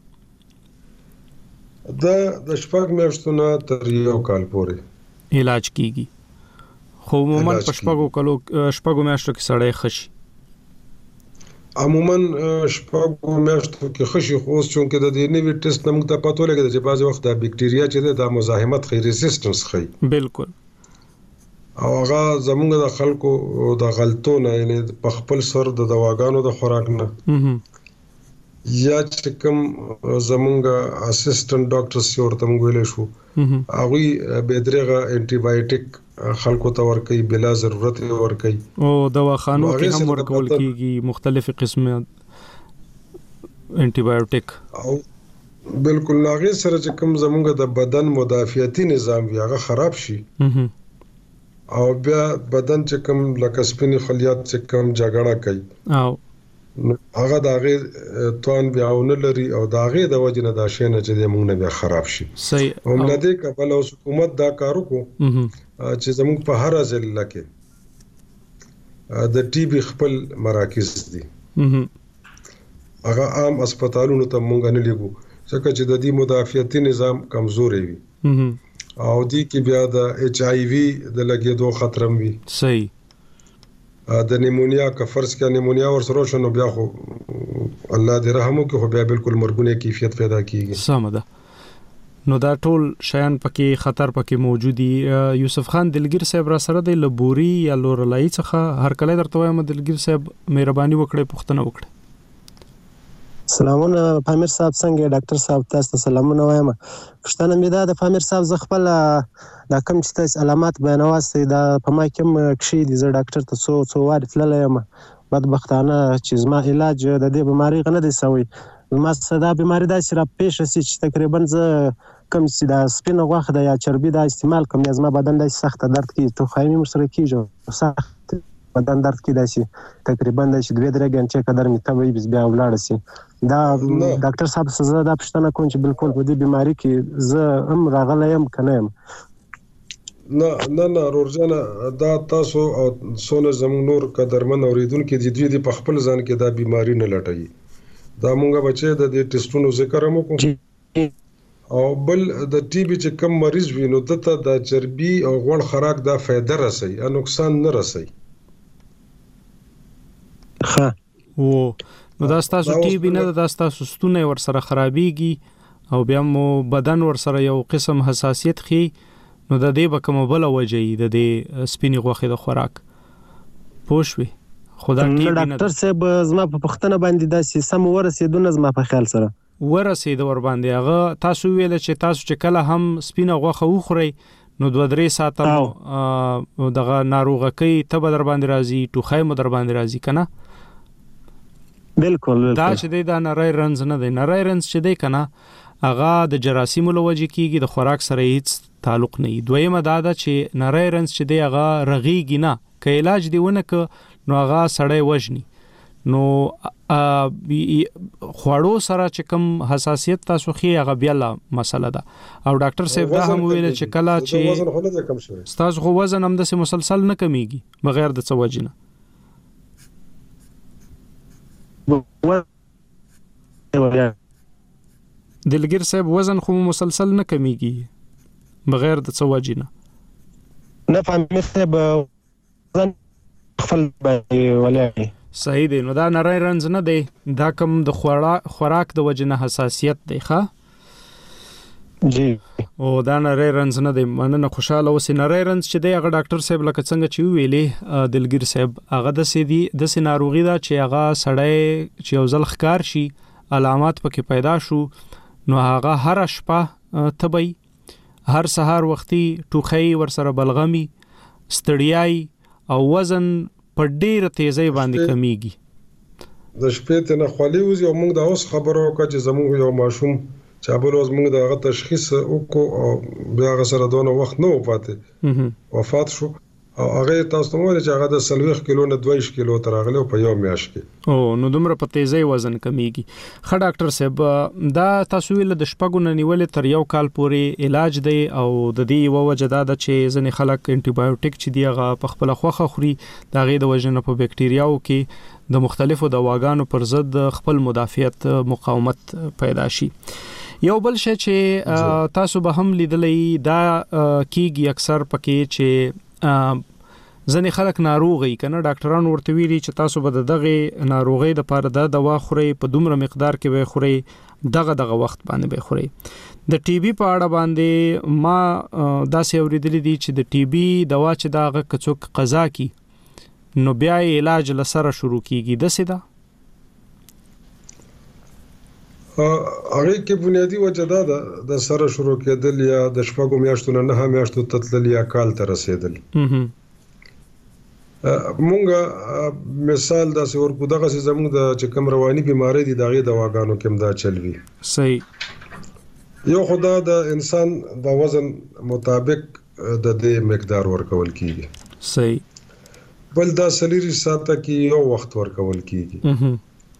د شپږ میاشتو نه تر یو کال پورې علاج کیږي خو عموما په شپږو میاشتو کې سړی خشي عموما شپږو میاشتو کې خشي خو اوس چونکه د دې نوی ټیسټ نمک ته پاتو لګي چې بعض وخت د بکټریا چې د مزاحمت خي ریزिस्टنس خي بالکل او هغه زموږ د خلکو د غلطونه یعنی په خپل سر د دواګانو د خوراک نه یا چې کوم زموږ اسسټنټ ډاکټر سي ورته موږ ویل شو هغه به درغه انټي بایوټیک خلکو ته ورکي بلا ضرورت ورکي او دواخانو کې هم ورکول کیږي مختلف قسمه انټي بایوټیک او بالکل لاغه سره چې کوم زموږ د بدن مدافعتي نظام هغه خراب شي او بیا بدن چې کوم لکه سپینی خلیات چې کوم جګړه کوي او هغه داغه توان بیاونه لري او داغه د وجنه دا شینه چې موږ نه بیا خراب شي صحیح هملته کبل او حکومت دا کارو کو چې زموږ په هر ځل کې د ټي بي خپل مراکز دي هغه عام هسپتالونو ته مونږ نه لګو ځکه چې د دې مدافعتي نظام کمزوري وي او دې کې بیا د HIV د لګېدو خطر هم وي صحیح د نیمونیا کا فرض کا نیمونیا ورسره شنو بیا خو الله دې رحم وکړي خو بیا بالکل مرګونه کیفیت پیدا کیږي سم ده نو دا ټول شیان پکې خطر پکې موجودي. یوسف خان دلګیر صاحب را سره د لبوري یا لورلای څخه هر کله درته وایم دلګیر صاحب مهرباني وکړئ پوښتنه وکړئ. سلامونه پامیر صاحب څنګه ډاکټر صاحب تاسو سلامونه وایم. پښتنه مې دا د پامیر صاحب ز خپل دا کوم چې تاسو علامات بیانواسته دا په ما کوم کښې دي زه ډاکټر ته څو واره تللی یم بدبختانه چې زما علاج د دې بیماری غنه دی سوی. ما صدا بیماری دا چې را پیښ شي چې تقریبا زه کوم چې دا سپینه غوښه د یا چربي دا استعمال کوم زما بدن د سخت درد کې تو خایمي مسره کیږي سخت بدن درد کې دا شي تقریبا د 2-3 غنټې قدر می ته بس بیا ولاړ شي. دا ډاکټر صاحب سزا دا پښتنه کوم چې بالکل په دې بیماری کې زه هم راغلی یم کنه یم. نه رورجانه دا تاسو او سونه زموږ نور قدرمن اوریدونکو د دې په خپل ځان کې دا بیماری نه لټوي. دا مونږه بچي د دې ټیسټونو ذکر هم وکړو او بل د ټي بي چې کم مریض وینو دته د چربي او غوړ خوراک دا فائدہ رسي او نقصان نه رسي. ها نو دا تاسو ټي بي نه دا تاسو ستونه ور سره خرابيږي او بیا مو بدن ور سره یو قسم حساسیت خي نو د دې به کوم بل وجهي د دې سپینی غوخه د خوراک پوښوي خدا ټي بي نه. ډاکټر صاحب زما په پښتنه باندې دا سم ورسېدونه زما په خیال سره ورسېد ور باندې هغه تاسو ویل چې تاسو چې کله هم سپینه غوخه وخوري نو 2-3 ساعته دغه ناروغه کوي ته در باندې راځي ټوخای مو در باندې راځي کنه. بالکل دا چې دا نری رنز نه دی. نری رنز چې دی کنه هغه د جراثیم له وجې کیږي د خوراک سره هیڅ تعلق نه. دویمه دا ده چې نری رنز چې دی هغه رغیږي نه که علاج دی ونه ک نو هغه سړی وژني. نو خوړو سره چې کوم حساسیت تاسو خي هغه بیا لا مسله ده. او ډاکټر صاحب دا هم ویل چې کله چې وزن خو نه کم شوی تاسو خو وزن هم د مسلسل نه کمیږي بغیر د څه وجې نه. دلګیر صاحب وزن خو مسلسل نه کمیږي بغیر د څه وجې نه فهمې صاحب وزن خپل ولې صحیح دی. نو دا نری رنز نه دی دا کوم د خوراک د وجې نه حساسیت دی ښه جی او دا نری رنز نه دی. مننه خوشاله اوسې. نری رنز چې دی هغه ډاکټر صاحب لکه څنګه چې ویلې دلګیر صاحب هغه د سیدی د ناروغي دا چې هغه سړی چې یو ځل ښکار شي علامات پکې پیدا شو نو هغه هر شپه تبي هر سهار وختي ټوخی ورسره بلغمي ستړیای او وزن په ډیره تیزی باندې کمیږي. د شپې ته نه خولي وزي او موږ دا اوس خبرو وکړه چې زموږ یو ماشوم چې بل ورځ موږ دا تشخیص وکړو او بیا هغه سره دونه وخت نه وپاتې وفات شو او هغه تاسو مو چې هغه د 40 کیلو نه 22 کیلو تر هغه په یو میاشت کې او نو دومره په تیزی وزن کمیږي. خا ډاکټر صاحب دا تاسو ویل د شپږو نه نیولې تر یو کال پورې علاج دی او د دې یو وجه دا ده چې ځنې خلک انټي بایوټیک چې دی هغه په خپل خوخه خوري دا غي د وجنه په بکټریاو کې د مختلفو دواګانو پر ضد خپل مدافعت مقاومت پیدا شي. یو بل شی چې تاسو به هم لیدلې دا کیږي اکثر پکې چې ځنې خلک ناروغي کنه ډاکټران ورته ویلي چې تاسو به دغه ناروغي د پاره د دوا خوري په دومره مقدار کې به خوري دغه وخت باندې به خوري. د ټي بي په اړه باندې ما داسې اوریدلې دي چې د ټي بي دوا چې دغه کڅوک قضا کی نو بیا علاج لسره شروع کیږي د سیده هغه کې بنیادی وجه دا ده د سره شروع کېدل یا د شپږو میاشتو نه میاشتو تتلل یا کال ته رسیدل. مونږه مثال دا څور کو دغه زموږ د چې کوم رواني بيماري دي دغه دواګانو کې امدا چلوي. صحیح. یو خدا د انسان د وزن مطابق د دې مقدار ورکول کیږي. صحیح. بل دا سلیری ساته کې یو وخت ورکول کیږي.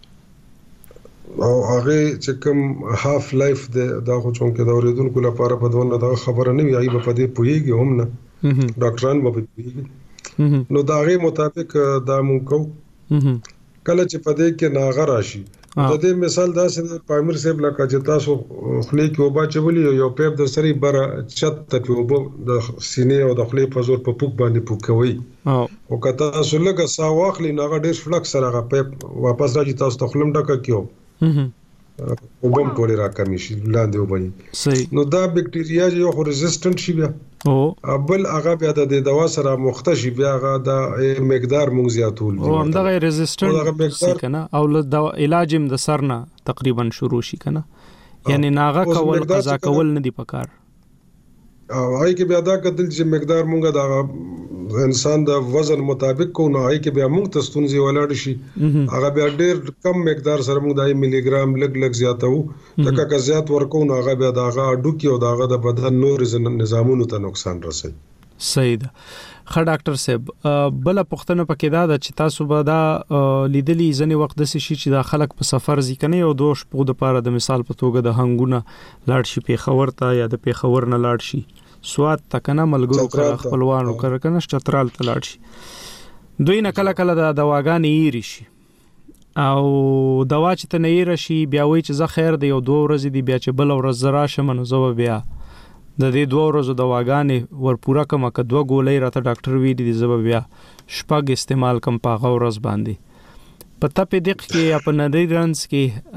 او هغه چې کوم هاف لایف دا خو چون کې دا اوریدونکو لپاره په دونه دا خبره نه وي هغه په دې پوهیږي هم نه ډاکټران به پوهیږي نو دا غي مطابق دا مونږ کو کله چې په دې کې ناغه راشي د دې مثال دا چې پامیر صاحب لکه چې تاسو خلی کې وبا چولې یو پیپ د سری بره چت ته وبو د سینې او د خلی په زور په پوک باندې پوکوي او کته تاسو لګه سا واخلې ناغه ډېر فلکس سره غا پیپ واپس راځي تاسو ته خلم ډکه کیو وبم ټول را کمی شي لاندې وبني صحیح نو دا بکټریا چې یو ریزिस्टنت شي بیا او بل هغه بیا د دوا سره مختشي بیا هغه د مقدار مونږ زیاتول او هم دا ریزिस्टنت شي کنه او له علاج هم د سر نه تقریبا شروع شي کنه یعنی ناغه کول قضا کول نه دی پکار او هاي کې بیا دا کتل چې مقدار مونږه دا انسان د وزن مطابق کو نه هاي کې بیا مونږ ته ستونزې ولاړ شي هغه بیا ډېر کم مقدار سره مونږ د ملي ګرام لګ زیاتو تکه که زیات ورکو نه هغه بیا داغه ډوکی او داغه د بدن نور نظامونو ته نقصان رسي. صحیح ده. خا ډاکټر صاحب بل پښتنه پکې دا چې تاسو به دا لیدلی ځنی وخت د شي چې دا خلک په سفر ځکنه یو دوش په د پاره د مثال په توګه د هنګونه لاړ شي په خبر ته یا د په خبر نه لاړ شي سواد تکنه ملګرو کړه خپلوانو کړه کنه چترال ته لاړ شي دوی نه کله کله د دواګانې ایری شي او دوا چې ته نه ایری شي بیا وای چې زه خیر دی یو 2 ورځې دی بیا چې بل ورځ زرا شمه نو زو بیا د دې 2 ورځې دواګانې ور پورا کما ک 2 ګولې راته ډاکټر وی دي زو بیا شپږ استعمال کم پاغه ورځ باندې پته په دق کې په نډیرنس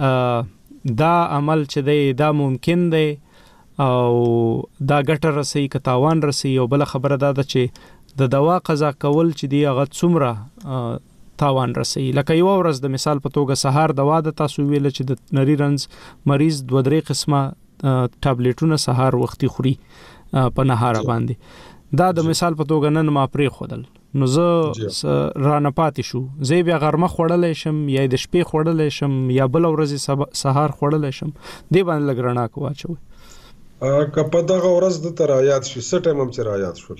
کې دا عمل چې دی دا ممکن دی او دا ګټه رسي کتاوان رسي او بل خبره ده چې د دوا قضا کول چې دی هغه څومره تاوان رسي لکه یو ورځ د مثال په توګه سهار دوا د تاسو ویل چې د نریرنز مریض 2-3 قسمه ټابلیټونه سهار وختي خوري په نهار باندې دا د مثال په توګه نن ما پرې خودل نو زه رانه پاتې شو زه بیا غرمه خوړلې شم یا د شپې خوړلې شم یا بل ورځ سهار خوړلې شم دی باندې لګرنا کوچوي کپه دغه ورځ د ترایات شي څه ټایم هم چې رایات شول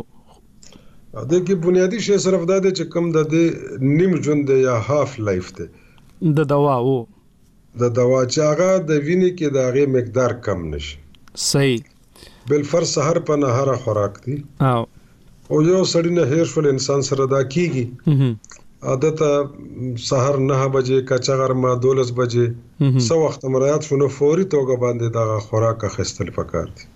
او د کې بنیادی شی صرف دا دی چې کم د دې نیم ژوند یا هاف لایف دی د دوا چې هغه د وینې کې د هغه مقدار کم نشي صحیح بل فرض سحر په نهار خوراک دی او یو سړی نه هیر شول انسان سره دا کیږي عادت سحر 9 بجې کچا غرمه 12 بجې سو وخت مریات شنو فوري توګه باندې دا خوراک اخیستل پکار دي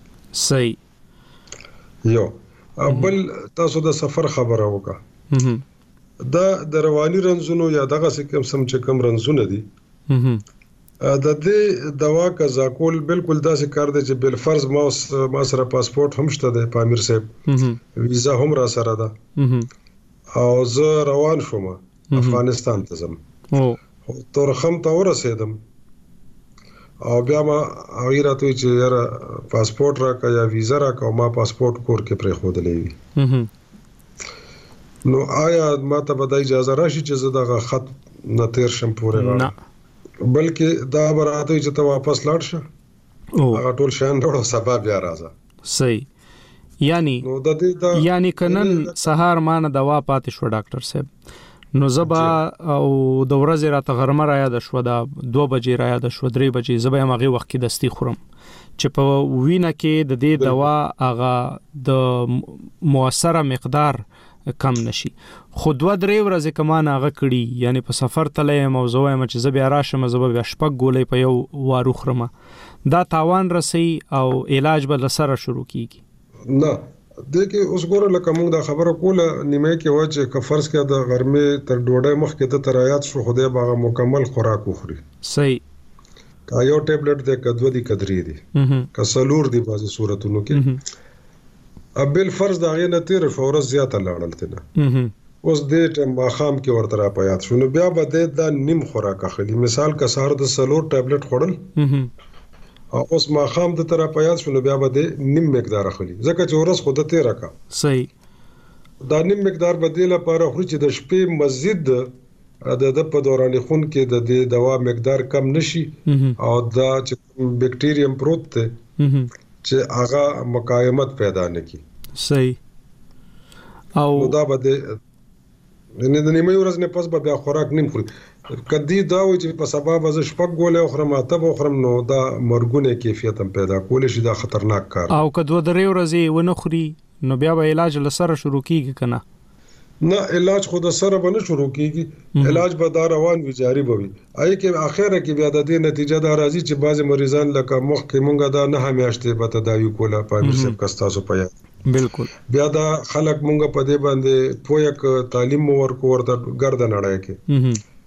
صحیح یو بل تاسو د سفر خبره وکړه دا د رواني رنځونو یا دغه سم چې کم رنځونه دي د دې دوا قضا کول بالکل داسې کار دی چې بل فرض ما سره پاسپورت هم شته د پامیر صاحب ویزا هم را سره ده او زه روان شوم افغانستان ته ځم او تورخم ته ورسېدم او بیا ما هغه راته چې یاره پاسپورت راکا یا ویزا راکا او ما پاسپورت کور کې پرې خودلې وي نو آیا ما ته به د اجازه راشي چې زه دغه خط نه تیر شم پورې نه بلکې دا براته چې ته واپس لاړ شه هغه ټول شان ډول سبب بیا راځه صحیح یعنی کنن سهار مان دوا پاتې شو ډاکټر صاحب نو زبا او د ورځې راته غرمه را یاد شو دا 2 بجې را یاد شو 3 بجې زبا هغه وخت کې دستی خورم چې په وینه کې د دې دوا هغه د موثره مقدار کم نشي خو 2-3 ورځې کمان هغه کړي یعنی په سفر تلې موضوع هم چې زبا راشم زبا شپږ ګولې په یو وارو خرمه دا تاوان رسي او علاج به لسره شروع کیږي نه دغه اوس ګوره لکه موږ دا خبره کوله نیمه کې و چې کفرس کې د غرمه تر ډوډۍ مخکې ته ترایات شو خدای باغ مکمل خوراک وخوري صحیح کا یو ټابلیټ د کدو دی کدرې دی کسلور دی بازي صورتونو کې ابل فرض دا غي نه تیر فورز زیاته لاړل تنه اوس دې ټیم باخام کې ورته را پیات شونه بیا به دا نیم خوراک اخلي مثال کا سهار د سلور ټابلیټ خورل اوس ما خام د تر پیاز شنو بیا به نیم مقدار اخلي ځکه چې ورځ خود ته راکا صحیح دا نیم مقدار بدیل لپاره خو چې د شپې مزید د په دوران خون کې د دوا مقدار کم نشي او دا چې بکټیریم پروت ته چې هغه مقاومت پیدا نکي صحیح او دا به د نیمه ورځ نه پس به بیا خوراک نیم خوري کدی دا و چې په سبب از شپږ ګولې خورم ته به خورم نو دا مرګونه کیفیت هم پیدا کول شي دا خطرناک کار او کدو درې ورځې ونه خوري نو بیا به علاج لسره شروع کیږي کنه نه علاج خود سره به نه شروع کیږي علاج به دا روان وي جاری به وي آی کې اخره کې بیا د دې نتیجه دا راځي چې بعضی مریضان لکه مخ کې مونږه دا نه همیاشته به تداوی کوله پامیر صاحب کستاسو پیا بالکل بیا دا خلک مونږه په دې باندې پویک تعلیم ورکو ورته ګردن اړای کې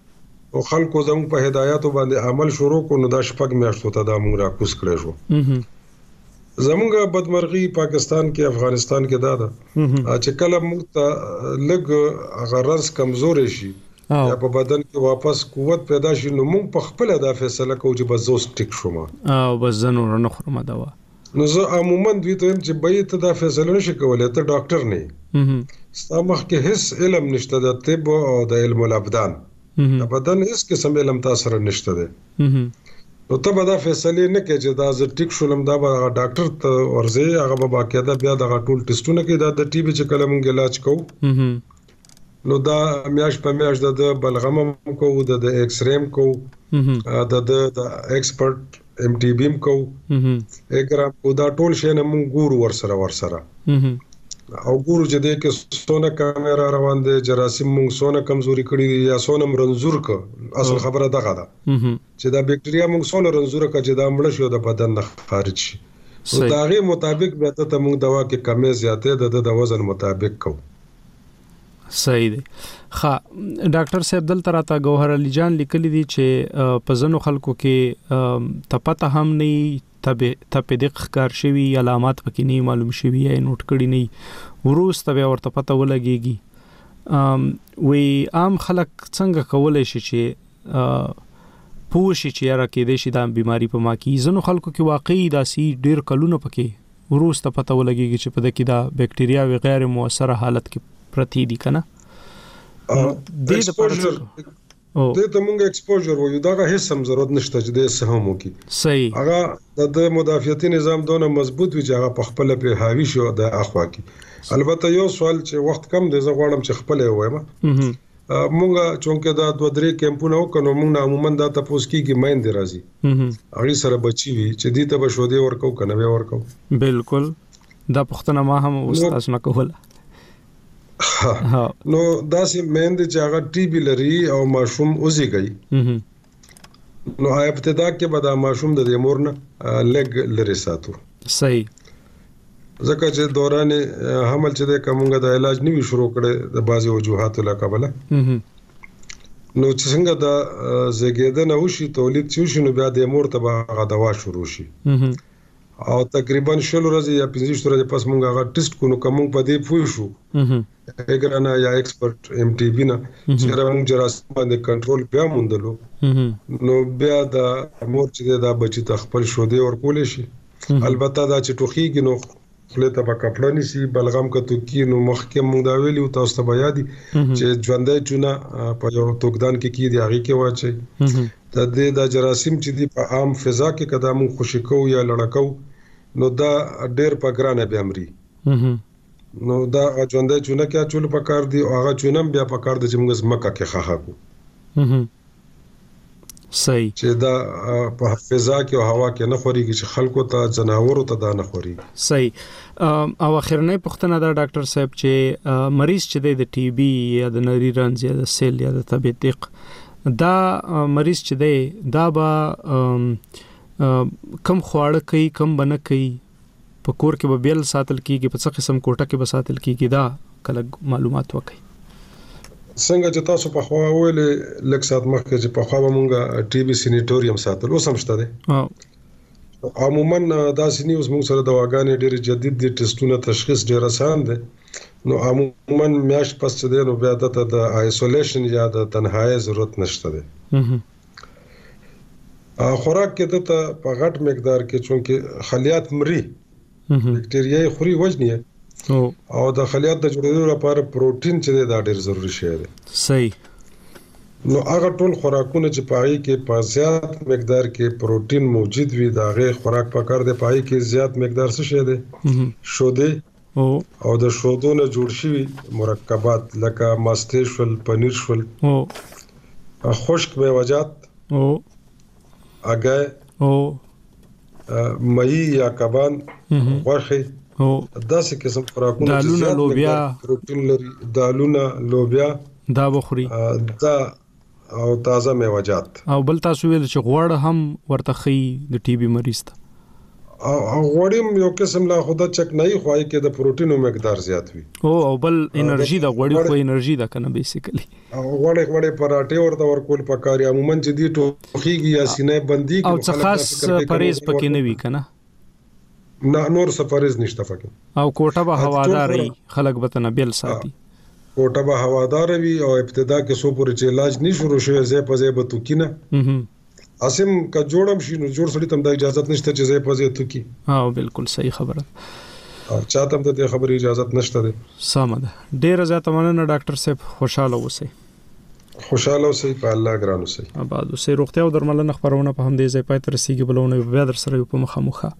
او خلکو زموږ په هدایاتو باندې عمل شروع کو نو دا شپږ میاشتو ته دا موږ راکوس کړی شو. زموږ بدمرغي پاکستان کې افغانستان کې دا ده چې کله موږ ته لږ غرض کمزوري شي یا په بدن کې واپس قوت پیدا شي نو موږ په خپل دا فیصله کوو چې بس زوس ټیک شوم او بس زنه نه خورم دا نو زه عموما دوی ته چې به ته دا فیصله نشي کولای ته ډاکټر نه ستا مخ کې هیڅ علم نشته د طب او د علم الابدان د بدن هیڅ قسم علم تاسو سره نشته ده نو ته به دا فیصله نه کوي چې دا زه ټیک شولم دا به ډاکټر ته ورځي هغه به باقاعده بیا دا ټول ټیسټونه کوي دا د ټي بي چې کله موږ علاج کوو نو دا میاش په میاش د بلغم کو د ایکس ریم کو د ایکسپرت ام ټي بی کو اګرام کو دا ټول شی نه مونږ ګورو ورسره او ګورو چې د کې سونه کیمرا روان دي جراثیم مونږ سونه کمزوري کړی یا سونه مرنزور ک اصل خبره دغه ده چې دا بکټریا مونږ سونه رنزور ک چې دا مړ شو د بدن نه خارج شي نو دا غي مطابق به ته مونږ دوا کې کمی زیاتې د وزن مطابق کو. صحیح دی. ښه ډاکټر صاحب دلته راته ګوهر علي جان لیکلي دي چې په ځینو خلکو کې تپته هم نه تپدق ښکار شوي علامات پکې نه معلوم شوي یا نوٹ کړي نه وروسته بیا ورته پته ولګيږي وی عام خلک څنګه کولای شي چې پوښي چې را کې د شي د بیماری په ما کې ځینو خلکو کې واقعي داسي ډیر کلونه پکې وروسته پته ولګيږي چې په دې کې دا بکټریا و غیر موثره حالت کې پرتی دي کنه د ایکسپوژر د ته مونږ ایکسپوژر وایو دا هیڅ هم ضرورت نشته چې د سهمو کې صحیح هغه د مدافعتي نظام دونه مضبوط وي چې هغه په خپل په حاوی شو د اخوا کې البته یو سوال چې وخت کم دی زه غواړم چې خپل وایم مونږه چونکه دا 2-3 کیمپونه وکړو مونږ عموما دا تاسو کې مایند راځي هغه سره بچي وي چې دې ته به شو دی ورکو کنه به ورکو بالکل دا پښتنه ما هم استاد نه کوله نو داسې مند چې هغه ټي بي لري او ماشوم اوزي گئی نو ابتدا کې به دا ماشوم د مور نه لګ لري ساتو صحیح ځکه چې دوران حمل چې د کومه د علاج نیوي شروع کړي د بازي وجوهات له کبله نو چې څنګه دا زګیدنه وشي تولید شي نو بیا د مور ته به دوا شروع شي او تقریبا 16 ورځې یا 15 ورځې پس مونږ هغه ټیسټ کو نو کوم په دې پوه شو اګرانا یا ایکسپرت ام ټي بی نه چې موږ جراثیم باندې کنټرول بیا موندلو نو بیا د مور چې دا بچی ته خپل شو دی ورکول شي البته دا چې ټوخیږي نو خپل ته په کپړه نشي بلغم کته کې نو مخکې مونږ دا ویلو تاسو ته بیا دي چې ژوندۍ چونه په یو توګدان کې دی هغه کې واچي د دې د جراثیم چې دی په عام فضا کې قدم خوشی کو یا لړکو نو دا ډېر په ګرانه بیمري نو دا ژوندۍ چونه کې چول پکار دی او هغه چونم بیا پکار دی چې موږ زمکه کې خخا کو صحیح چې دا په فضا کې او هوا کې نه خوريږي چې خلکو ته جناورو ته دا نه خوري صحیح او اخرنه پښتنه دا ډاکټر صاحب چې مریض چې د ټي بي یا د نری رنز یا د سیل یا د تبعتق دا مریض چې دی دا به کم خواړه کوي کم بنه کوي په کور کې به بیل ساتل کیږي په څه قسم کوټه کې به ساتل کیږي دا کله معلومات وکړي څنګه چې تاسو په خوا ویلې لکه سات مخکې چې په خوا مونږه ټي بي سینیټوریم ساتل اوس هم شته دی عموما دا سینیوس مونږ سره دواګانې ډېر جدید دي ټیسټونه تشخیص ډېر آسان دي نو عموما میاش پس چې دی نو بیا د آیسولیشن یا د تنهایی ضرورت نشته دی خوراک کې ته په غټ مقدار کې چونکه خلیات مري بکټریاي خوري وجنه او د خلیات د جوړېدو لپاره پروتین چې دا ډېر ضروری شی دی صحیح نو هغه ټول خوراکونه چې پای کې په زیات مقدار کې پروتین موجود وي دا غي خوراک پکار دی پای کې زیات مقدار څه شی دی شوده او د شودو نه جوړ شوی مرکبات لکه ماستې شول پنیر شول خشک میوه‌جات اگه مئی یا کبان غوښه داسې قسم خوراکونه دالونه لوبیا پروتین لري دالونه لوبیا دا بخوري دا او تازه میوه‌جات او بل تاسو ویل چې غوړ هم ورته خي د ټي بي مریض ته غوړیم یو قسم لا خدا چک نه خوای کې د پروتینو مقدار زیات وي او بل انرژي د غوړي خو انرژي د کنه بیسیکلی غوړي پراټه ورته ورکول پکاري عموما چې دی ټوخیږي یا سینې بندي او څه خاص پرهیز پکې نه وی کنه نه نور سفرز نشته پکې او کوټه به هوادار وي خلک به تنه بیل ساتي کوټه به هوادار وي او ابتدا کې سو پورې چې علاج نه شروع شوی زې په زې به تو کینه اسیم کا جوړم شي نو جوړ سړی تم د اجازه نشته چې زې په زې تو کی ها بالکل صحیح خبره او چاته ته د خبرې اجازه نشته ده سمه ده ډیر زیات مننه ډاکټر صاحب خوشاله اوسئ خوشاله اوسئ په الله ګران اوسئ آباد اوسئ روغتیا او درملنه خبرونه په هم دې ځای پای تر رسیدي بلونه بیا در سره په مخامخه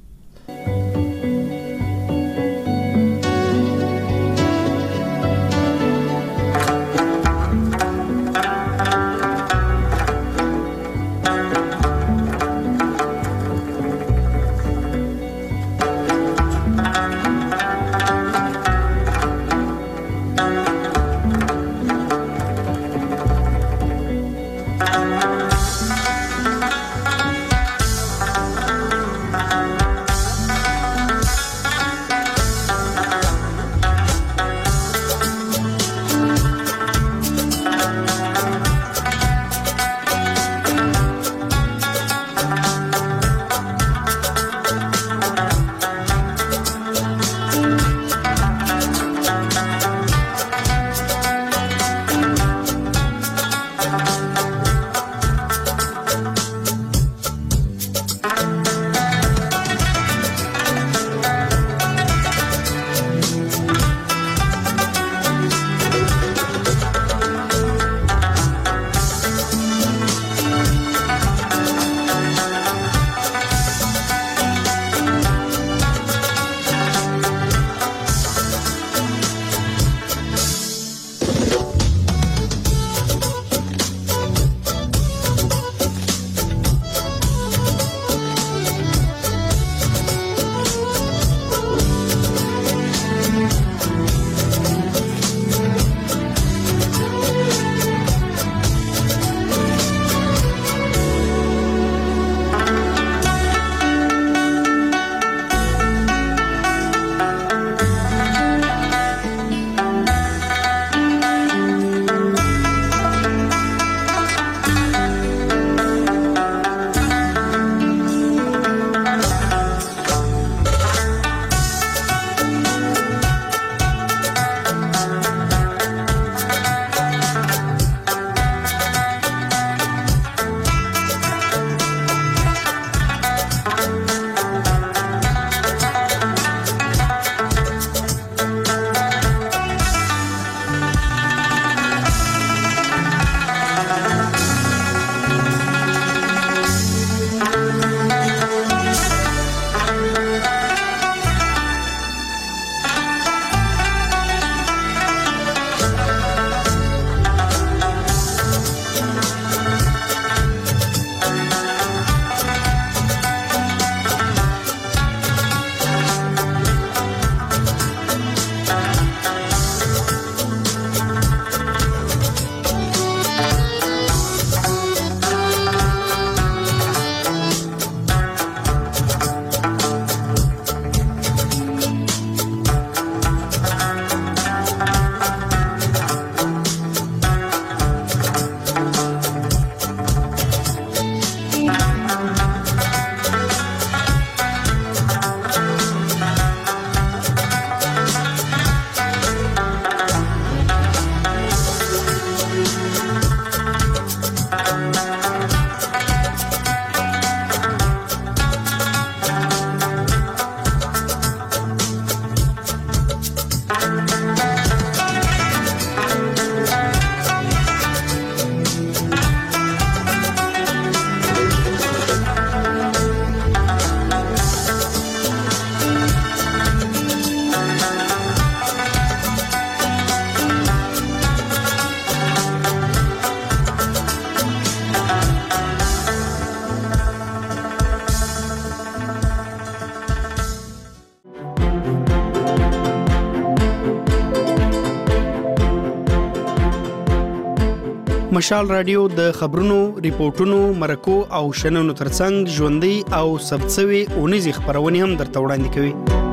مشال رادیو د خبرونو، ریپورتونو، مرکو او شننو ترڅنګ ژوندۍ او ثبتسوي اونیزې خبرونه هم درته وړاندې کوي.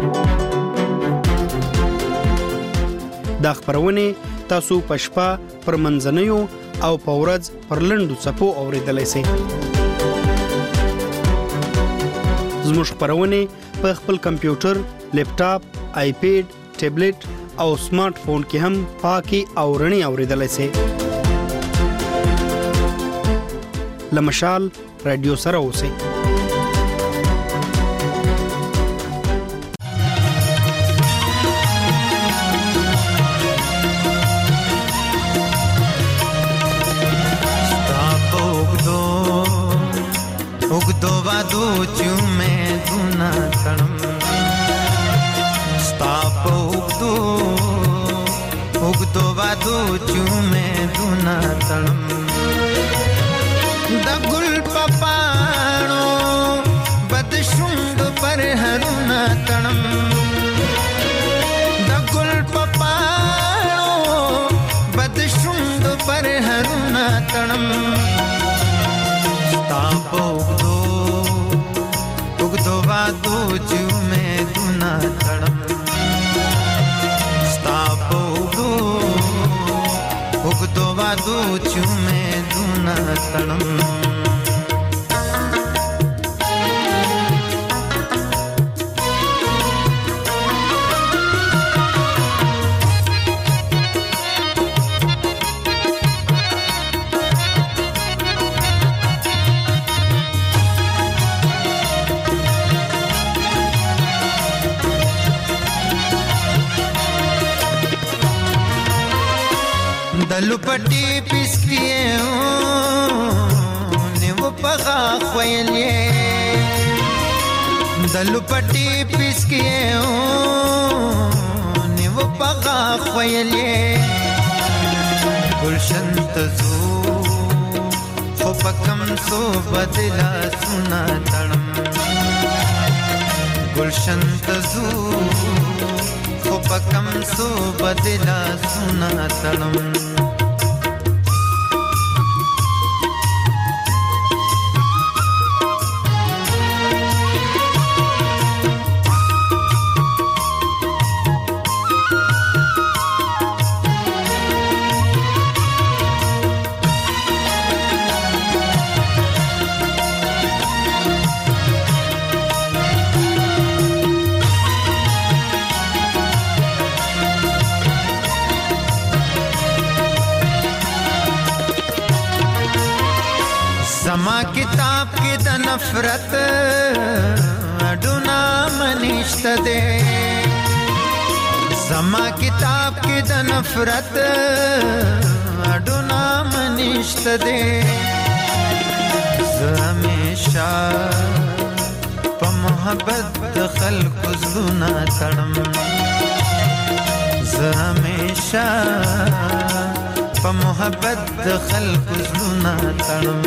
دا خبرونه تاسو په شپه، پر منځنیو او په ورځ پر لنډو څپو اوریدلای شئ. زموږ خبرونه په خپل کمپیوټر، لیپټاپ، آیپیډ، ټابلیټ او سمارټ فون کې هم پاکي او رڼي اوریدلای شئ. لمشال رادیو سره اوسئ. वादो चुमे दुना तणम स्तापो उगदो वादो चुमे दुना तणम दगुल पपाणो बदशुंग पर हरुना तणम दगुल पपाणो बदशुंग पर हरुना तणम स्तापो वादो चुमे दुना तणम स्तापो उगदो वादो चुमे दुना तणम दलुपटी पिसकिए निव पगा ख्वयले दलुपटी पिसकिए निव पगा ख्वयले गुलशन तजू खोपकम सो बदला सुना तणम गुलशन तजू खोपकम सो बदला सुना तणम समा किताब की द नफरत अडुना मनिश्त दे समा किताब की द नफरत अडुना मनिश्त दे हमेशा प मोहब्बत खल्क जुना तड़म हमेशा प मोहब्बत खल्क जुना तड़म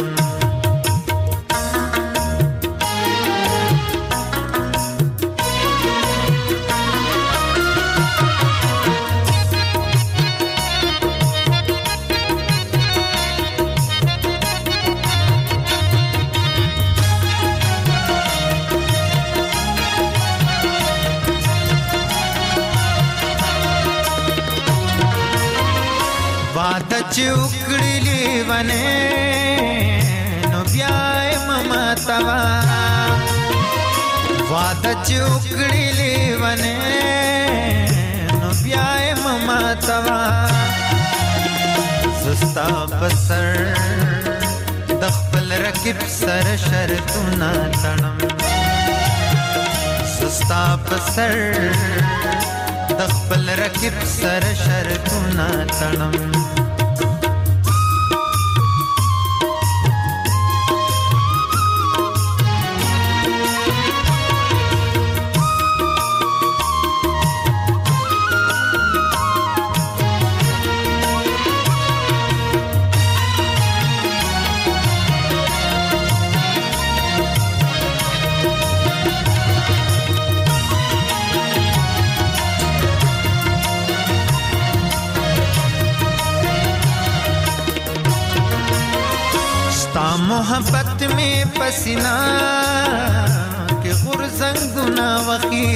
चुकड़ी वने नो ब्याय ममा तवा वाद चुकड़ी वने नो ब्याय ममा तवा सुस्ता बसर दखपल रकिब सर शरतुना तणम सुस्ता बसर दखपल रकिब सर शरतुना तणम स्ता मोहब्बत में पसीना के गुरजंगुना वखी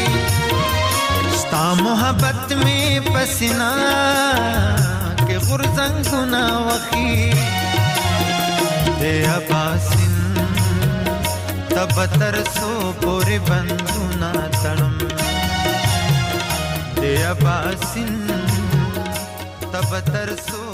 स्ता मोहब्बत में पसीना के गुरजंगुना वखी दे अबासिन तब तरसो पूरे बंधुना तड़म दे अबासिन तब तरसो